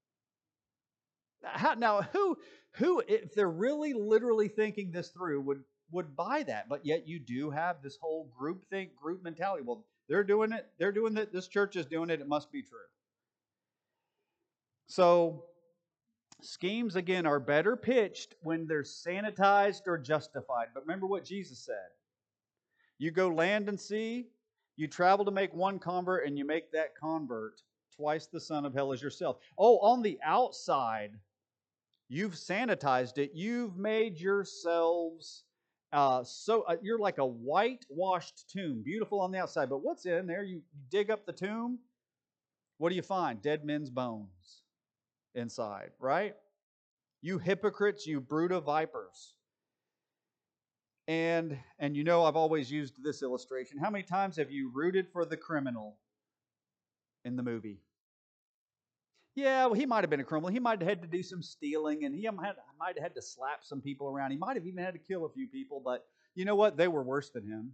How, now, who, who, if they're really literally thinking this through, would would buy that? But yet you do have this whole group think, group mentality. Well, they're doing it. They're doing it. This church is doing it. It must be true. So schemes, again, are better pitched when they're sanitized or justified. But remember what Jesus said. You go land and sea, you travel to make one convert, and you make that convert twice the son of hell as yourself. Oh, on the outside, you've sanitized it. You've made yourselves uh, so uh, you're like a whitewashed tomb, beautiful on the outside. But what's in there? You dig up the tomb. What do you find? Dead men's bones inside, right? You hypocrites, you brood of vipers. And and you know I've always used this illustration. How many times have you rooted for the criminal in the movie? Yeah, well, he might have been a criminal. He might have had to do some stealing, and he might have had to slap some people around. He might have even had to kill a few people, but you know what? They were worse than him.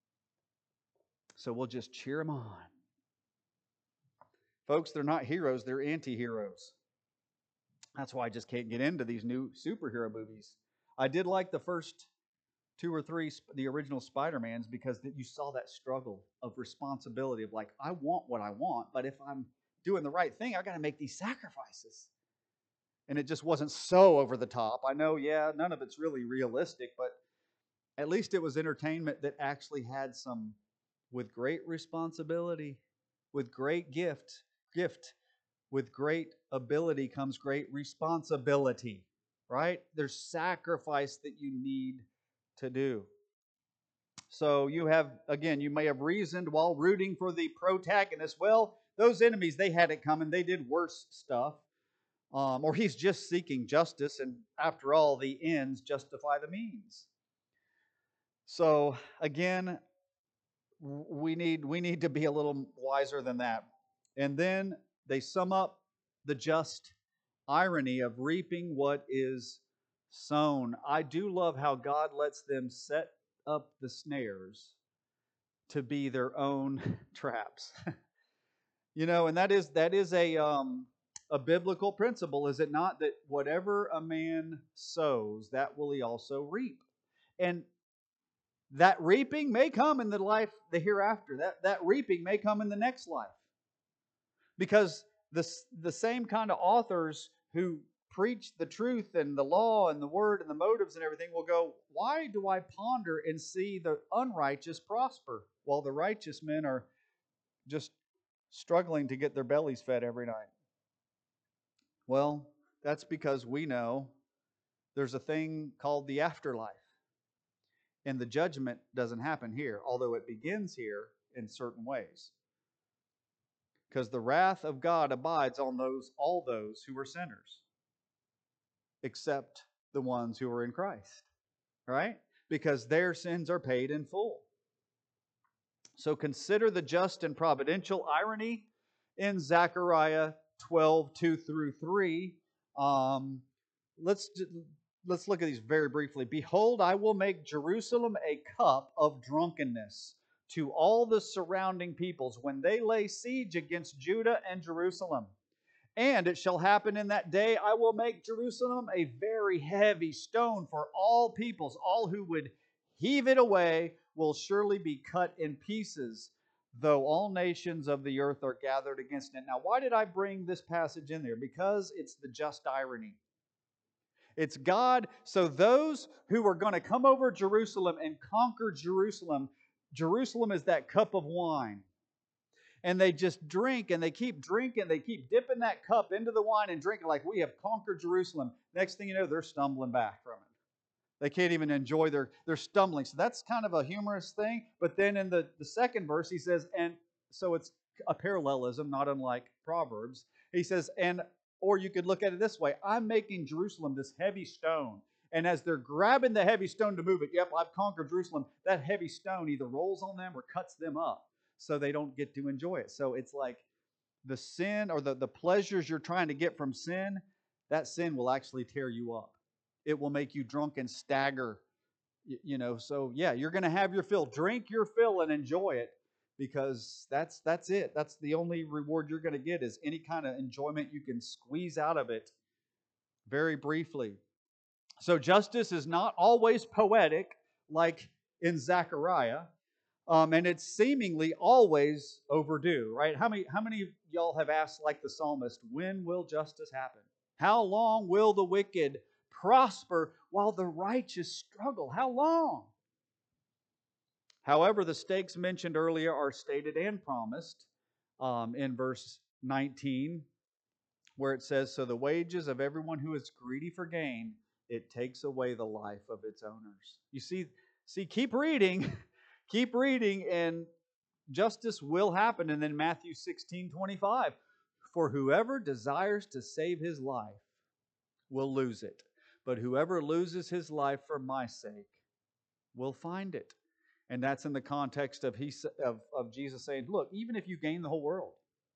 So we'll just cheer him on. Folks, they're not heroes, they're anti-heroes. That's why I just can't get into these new superhero movies. I did like the first two or three, the original Spider-Mans, because you saw that struggle of responsibility of like, I want what I want, but if I'm doing the right thing, I've got to make these sacrifices. And it just wasn't so over the top. I know, yeah, none of it's really realistic, but at least it was entertainment that actually had some, with great responsibility, with great gift, gift, with great ability comes great responsibility, right? There's sacrifice that you need to do. So you have, again, you may have reasoned while rooting for the protagonist. Well, those enemies, they had it coming. They did worse stuff. Um, or he's just seeking justice, and after all, the ends justify the means. So again, we need we need to be a little wiser than that. And then they sum up the just irony of reaping what is sown. I do love how God lets them set up the snares to be their own traps. You know, and that is that is a um, a biblical principle, is it not? That whatever a man sows, that will he also reap. And that reaping may come in the life, the hereafter. That that reaping may come in the next life. Because the, the same kind of authors who preach the truth and the law and the word and the motives and everything will go, why do I ponder and see the unrighteous prosper while the righteous men are just struggling to get their bellies fed every night? Well, that's because we know there's a thing called the afterlife. And the judgment doesn't happen here, although it begins here in certain ways. Because the wrath of God abides on those, all those who are sinners, except the ones who are in Christ, right? Because their sins are paid in full. So consider the just and providential irony in Zechariah twelve, two through three. Um, let's, let's look at these very briefly. Behold, I will make Jerusalem a cup of drunkenness to all the surrounding peoples when they lay siege against Judah and Jerusalem. And it shall happen in that day, I will make Jerusalem a very heavy stone for all peoples. All who would heave it away will surely be cut in pieces, though all nations of the earth are gathered against it. Now, why did I bring this passage in there? Because it's the just irony. It's God. So those who are going to come over Jerusalem and conquer Jerusalem, Jerusalem is that cup of wine. And they just drink and they keep drinking. They keep dipping that cup into the wine and drinking like we have conquered Jerusalem. Next thing you know, they're stumbling back from it. They can't even enjoy their, they're stumbling. So that's kind of a humorous thing. But then in the, the second verse, he says, and so it's a parallelism, not unlike Proverbs. He says, and, or you could look at it this way, I'm making Jerusalem this heavy stone. And as they're grabbing the heavy stone to move it, yep, I've conquered Jerusalem, that heavy stone either rolls on them or cuts them up, so they don't get to enjoy it. So it's like the sin or the, the pleasures you're trying to get from sin, that sin will actually tear you up. It will make you drunk and stagger. You, you know, so yeah, you're going to have your fill. Drink your fill and enjoy it, because that's that's it. That's the only reward you're going to get, is any kind of enjoyment you can squeeze out of it very briefly. So justice is not always poetic like in Zechariah. Um, and it's seemingly always overdue, right? How many, how many of y'all have asked, like the psalmist, when will justice happen? How long will the wicked prosper while the righteous struggle? How long? However, the stakes mentioned earlier are stated and promised um, in verse nineteen, where it says, so the wages of everyone who is greedy for gain, it takes away the life of its owners. You see, see, keep reading. Keep reading, and justice will happen. And then Matthew sixteen twenty-five, for whoever desires to save his life will lose it, but whoever loses his life for my sake will find it. And that's in the context of, he, of, of Jesus saying, look, even if you gain the whole world,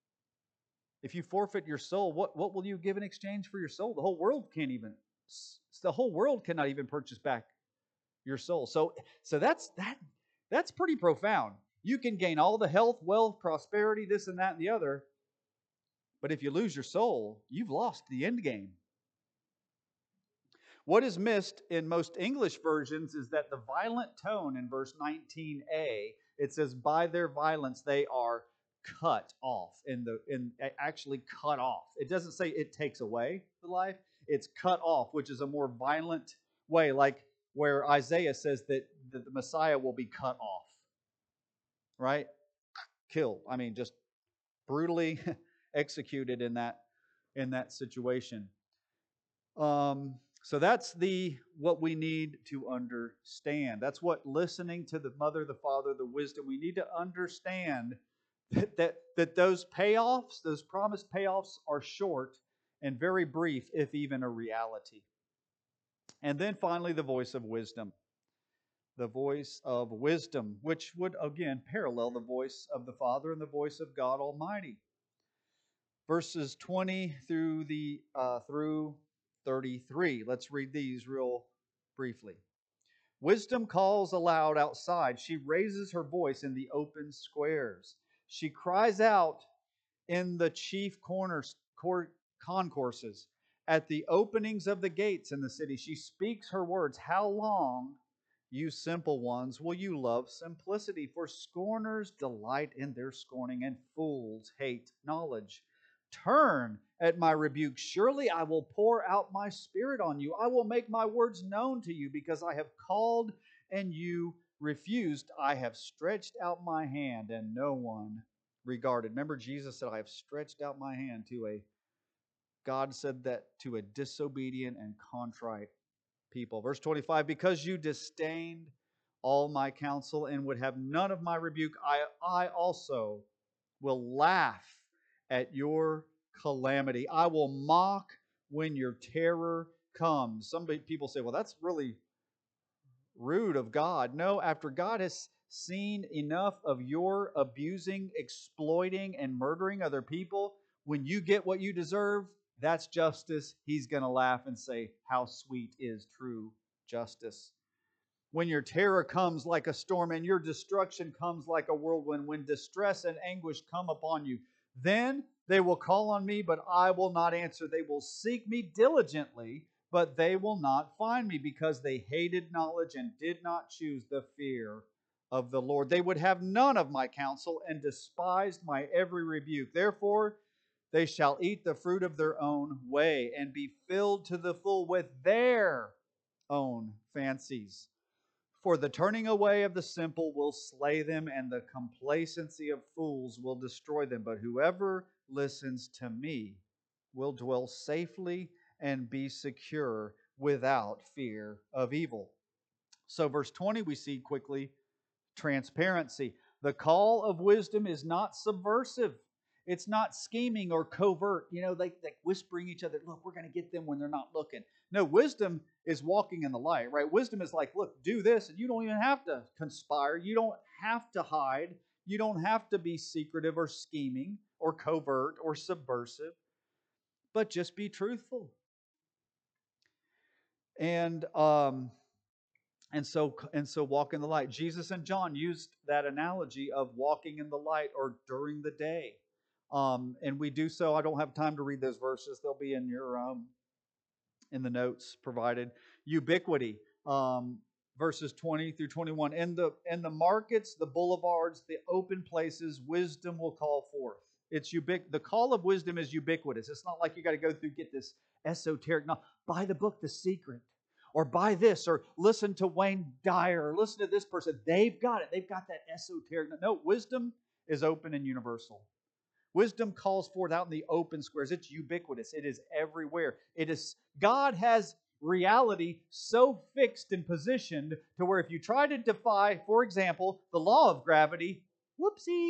if you forfeit your soul, what, what will you give in exchange for your soul? The whole world can't even, the whole world cannot even purchase back your soul. So, so that's that. That's pretty profound. You can gain all the health, wealth, prosperity, this and that and the other, but if you lose your soul, you've lost the end game. What is missed in most English versions is that the violent tone in verse nineteen a, it says, by their violence they are cut off. In the in actually cut off. It doesn't say it takes away the life. It's cut off, which is a more violent way, like where Isaiah says that the Messiah will be cut off. Right? Killed. I mean, just brutally executed in that in that situation. Um, so that's the what we need to understand. That's what listening to the mother, the father, the wisdom. We need to understand that that, that those payoffs, those promised payoffs, are short and very brief, if even a reality. And then finally, the voice of wisdom. The voice of wisdom, which would again parallel the voice of the Father and the voice of God Almighty. Verses twenty through the uh, through thirty-three. Let's read these real briefly. Wisdom calls aloud outside. She raises her voice in the open squares. She cries out in the chief corners, court, concourses, at the openings of the gates in the city. She speaks her words. How long, you simple ones, will you love simplicity? For scorners delight in their scorning, and fools hate knowledge. Turn at my rebuke. Surely I will pour out my spirit on you. I will make my words known to you, because I have called and you refused. I have stretched out my hand and no one regarded. Remember, Jesus said, I have stretched out my hand to a, God said that to a disobedient and contrite people. Verse twenty-five, because you disdained all my counsel and would have none of my rebuke, I, I also will laugh at your calamity. I will mock when your terror comes. Some people say, well, that's really rude of God. No, after God has seen enough of your abusing, exploiting, and murdering other people, when you get what you deserve, that's justice. He's going to laugh and say, how sweet is true justice. When your terror comes like a storm and your destruction comes like a whirlwind, when distress and anguish come upon you, then they will call on me, but I will not answer. They will seek me diligently, but they will not find me, because they hated knowledge and did not choose the fear of the Lord. They would have none of my counsel and despised my every rebuke. Therefore, they shall eat the fruit of their own way and be filled to the full with their own fancies. For the turning away of the simple will slay them, and the complacency of fools will destroy them. But whoever listens to me will dwell safely and be secure without fear of evil. So, verse twenty, we see quickly transparency. The call of wisdom is not subversive. It's not scheming or covert. You know, they, they whispering each other, look, we're going to get them when they're not looking. No, wisdom is walking in the light, right? Wisdom is like, look, do this, and you don't even have to conspire. You don't have to hide. You don't have to be secretive or scheming or covert or subversive, but just be truthful. And um, and so and so walk in the light. Jesus and John used that analogy of walking in the light or during the day. Um, and we do so. I don't have time to read those verses. They'll be in your um, in the notes provided. Ubiquity, um, verses twenty through twenty-one. In the in the markets, the boulevards, the open places, wisdom will call forth. It's ubic. The call of wisdom is ubiquitous. It's not like you got to go through get this esoteric. No, buy the book, The Secret, or buy this, or listen to Wayne Dyer, or listen to this person. They've got it. They've got that esoteric. No, wisdom is open and universal. Wisdom calls forth out in the open squares. It's ubiquitous. It is everywhere. It is God has reality so fixed and positioned to where if you try to defy, for example, the law of gravity, whoopsie,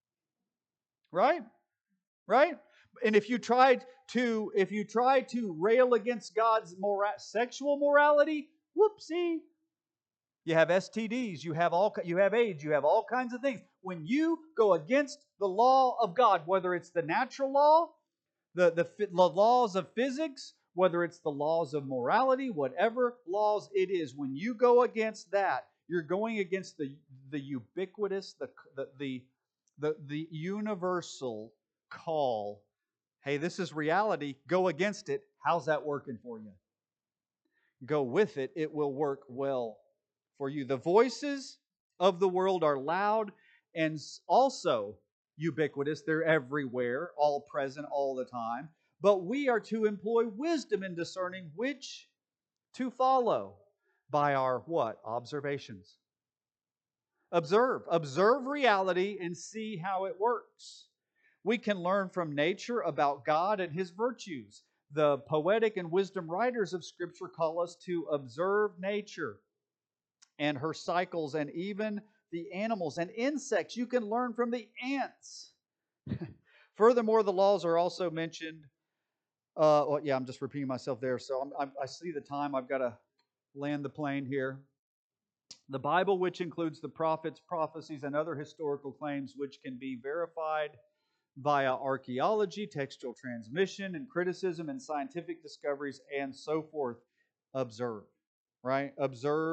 right? Right? And if you tried to if you try to rail against God's mora- sexual morality, whoopsie. You have S T Ds, you have all you have AIDS, you have all kinds of things. When you go against the law of God, whether it's the natural law, the, the, the laws of physics, whether it's the laws of morality, whatever laws it is, when you go against that, you're going against the, the ubiquitous, the, the, the, the, the universal call. Hey, this is reality. Go against it. How's that working for you? Go with it. It will work well for you. The voices of the world are loud and also ubiquitous. They're everywhere, all present all the time. But we are to employ wisdom in discerning which to follow by our what? Observations. Observe. Observe reality and see how it works. We can learn from nature about God and His virtues. The poetic and wisdom writers of Scripture call us to observe nature and her cycles, and even the animals and insects. You can learn from the ants. Furthermore, the laws are also mentioned. Uh, well, yeah, I'm just repeating myself there. So I'm, I'm, I see the time. I've got to land the plane here. The Bible, which includes the prophets, prophecies, and other historical claims, which can be verified via archaeology, textual transmission, and criticism, and scientific discoveries, and so forth. Observe, right? Observe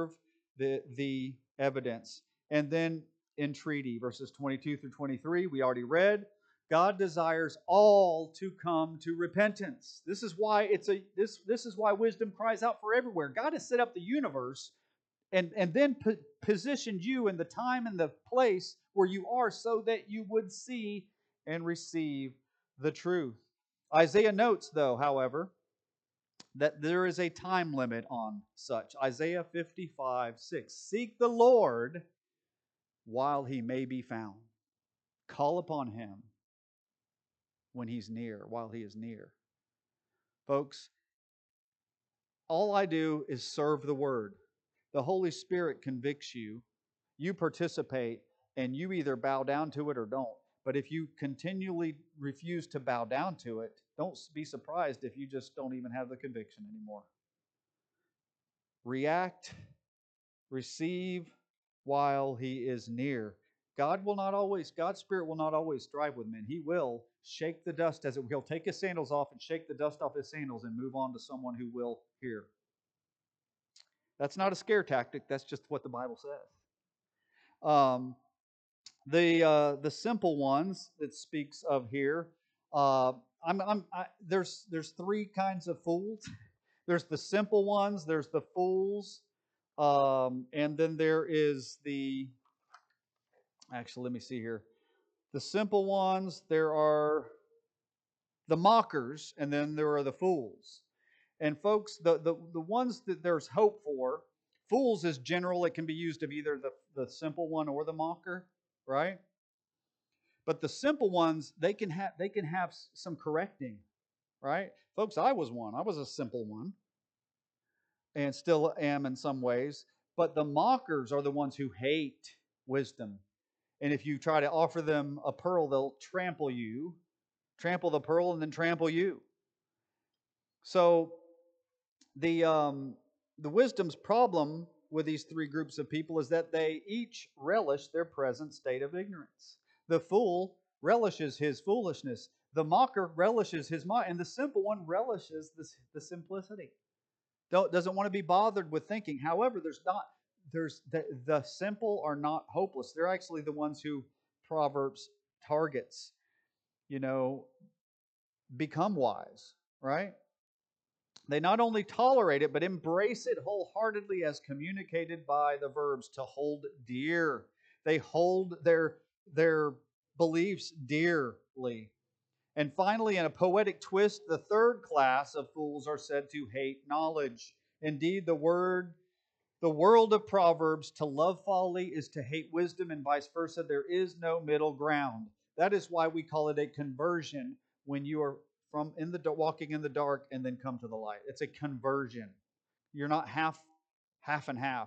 the, the evidence. And then entreaty, verses twenty-two through twenty-three, we already read. God desires all to come to repentance. This is why it's a this this is why wisdom cries out for everywhere. God has set up the universe and, and then po- positioned you in the time and the place where you are so that you would see and receive the truth. Isaiah notes, though, however, that there is a time limit on such. Isaiah fifty-five six. Seek the Lord while he may be found. Call upon him when he's near, while he is near. Folks, all I do is serve the word. The Holy Spirit convicts you. You participate, and you either bow down to it or don't. But if you continually refuse to bow down to it, don't be surprised if you just don't even have the conviction anymore. React, receive while he is near. God will not always, God's Spirit will not always strive with men. He will shake the dust as it, he'll take his sandals off and shake the dust off his sandals and move on to someone who will hear. That's not a scare tactic. That's just what the Bible says. Um, the uh, the simple ones that speaks of here, uh, I'm, I'm, I, there's there's three kinds of fools. There's the simple ones. There's the fools, um, and then there is the. Actually, let me see here. The simple ones. There are the mockers, and then there are the fools. And folks, the, the, the ones that there's hope for, fools is general. It can be used of either the, the simple one or the mocker, right? But the simple ones, they can have they can have some correcting, right? Folks, I was one. I was a simple one, and still am in some ways. But the mockers are the ones who hate wisdom. And if you try to offer them a pearl, they'll trample you, trample the pearl, and then trample you. So the um, the wisdom's problem with these three groups of people is that they each relish their present state of ignorance. The fool relishes his foolishness. The mocker relishes his mind, and the simple one relishes the, the simplicity. Don't, doesn't want to be bothered with thinking. However, there's not there's the, the simple are not hopeless. They're actually the ones who Proverbs targets. You know, become wise, right? They not only tolerate it, but embrace it wholeheartedly as communicated by the verbs to hold dear. They hold their, their beliefs dearly. And finally, in a poetic twist, the third class of fools are said to hate knowledge. Indeed, the word, the world of Proverbs, to love folly is to hate wisdom, and vice versa. There is no middle ground. That is why we call it a conversion when you are from in the walking in the dark and then come to the light. It's a conversion. You're not half half and half.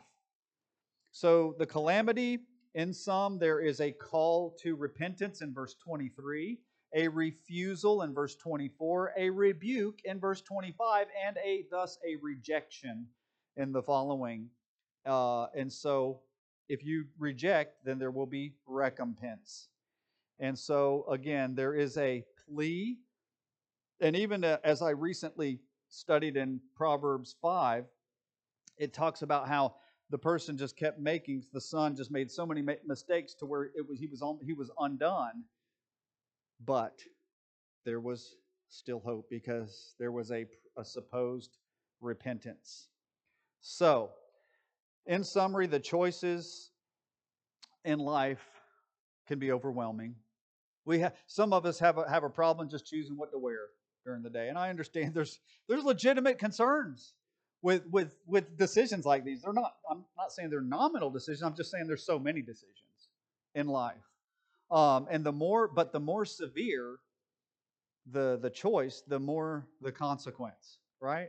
So the calamity, in some, there is a call to repentance in verse twenty-three, a refusal in verse twenty-four, a rebuke in verse twenty-five, and a thus a rejection in the following. Uh, and so if you reject, then there will be recompense. And so again, there is a plea. And even as I recently studied in Proverbs five, it talks about how the person just kept making, the son just made so many mistakes to where it was he was on, he was undone. But there was still hope because there was a, a supposed repentance. So, in summary, the choices in life can be overwhelming. We have some of us have a, have a problem just choosing what to wear during the day, and I understand there's there's legitimate concerns with with with decisions like these. They're not. I'm not saying they're nominal decisions. I'm just saying there's so many decisions in life, um, and the more, but the more severe the the choice, the more the consequence. Right?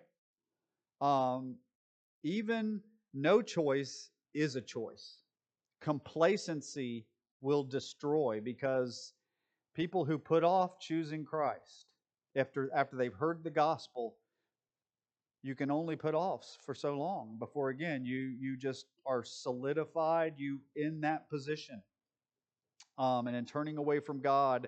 Um, even no choice is a choice. Complacency will destroy because people who put off choosing Christ after after they've heard the gospel, you can only put off for so long before again you you just are solidified you in that position. Um, and in turning away from God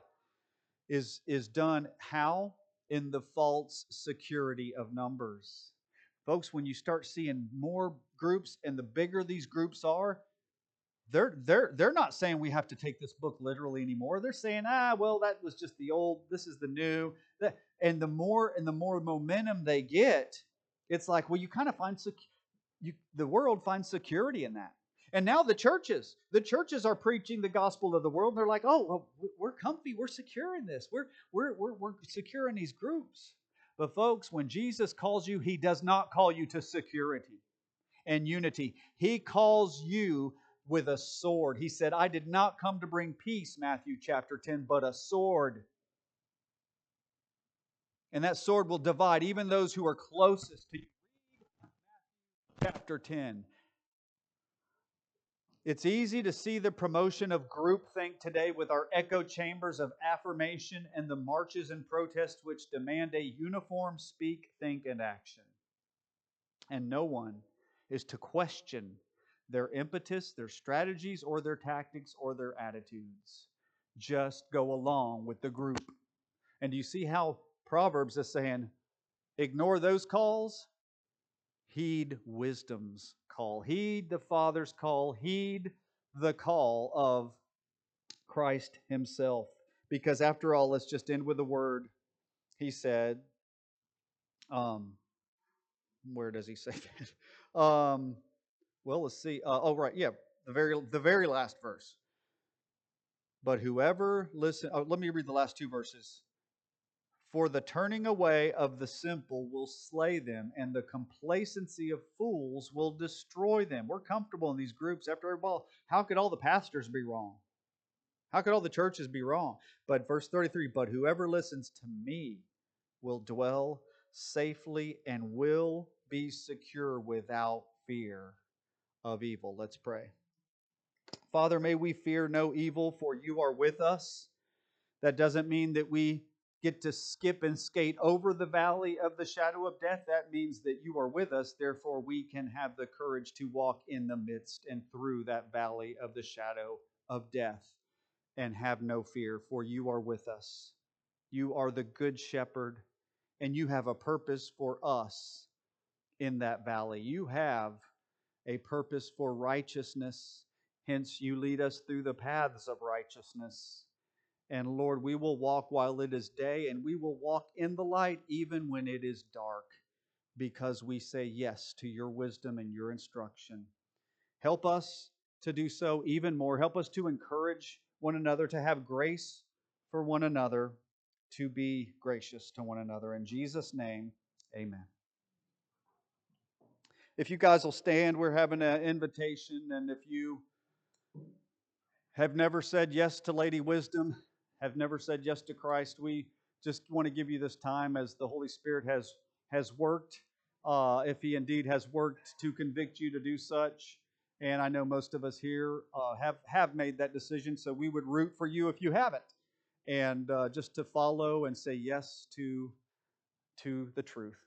is is done how? In the false security of numbers. Folks, when you start seeing more groups and the bigger these groups are, they're they're they're not saying we have to take this book literally anymore. They're saying, ah, well, that was just the old, this is the new. And the more and the more momentum they get, it's like, well, you kind of find sec- you, the world finds security in that. And now the churches, the churches are preaching the gospel of the world. And they're like, oh, well, we're comfy, we're secure in this. We're we're we're we're secure in these groups. But folks, when Jesus calls you, He does not call you to security and unity. He calls you with a sword. He said, I did not come to bring peace, Matthew chapter ten, but a sword. And that sword will divide even those who are closest to you. Chapter ten. It's easy to see the promotion of groupthink today with our echo chambers of affirmation and the marches and protests which demand a uniform speak, think, and action. And no one is to question their impetus, their strategies, or their tactics, or their attitudes. Just go along with the group. And do you see how Proverbs is saying, ignore those calls? Heed wisdom's call. Heed the Father's call. Heed the call of Christ Himself. Because after all, let's just end with a word. He said, um, where does He say that? Um, well, let's see. Uh, oh, right. Yeah, the very, the very last verse. But whoever listen, oh, let me read the last two verses. For the turning away of the simple will slay them, and the complacency of fools will destroy them. We're comfortable in these groups. After all, how could all the pastors be wrong? How could all the churches be wrong? But verse thirty-three, but whoever listens to me will dwell safely and will be secure without fear of evil. Let's pray. Father, may we fear no evil, for you are with us. That doesn't mean that we get to skip and skate over the valley of the shadow of death. That means that you are with us. Therefore, we can have the courage to walk in the midst and through that valley of the shadow of death and have no fear, for you are with us. You are the good shepherd, and you have a purpose for us in that valley. You have a purpose for righteousness. Hence, you lead us through the paths of righteousness. And Lord, we will walk while it is day, and we will walk in the light even when it is dark, because we say yes to your wisdom and your instruction. Help us to do so even more. Help us to encourage one another, to have grace for one another, to be gracious to one another. In Jesus' name, amen. If you guys will stand, we're having an invitation, and if you have never said yes to Lady Wisdom, have never said yes to Christ, we just want to give you this time as the Holy Spirit has has worked, uh, if He indeed has worked to convict you to do such. And I know most of us here uh, have, have made that decision, so we would root for you if you haven't. And uh, just to follow and say yes to, to the truth.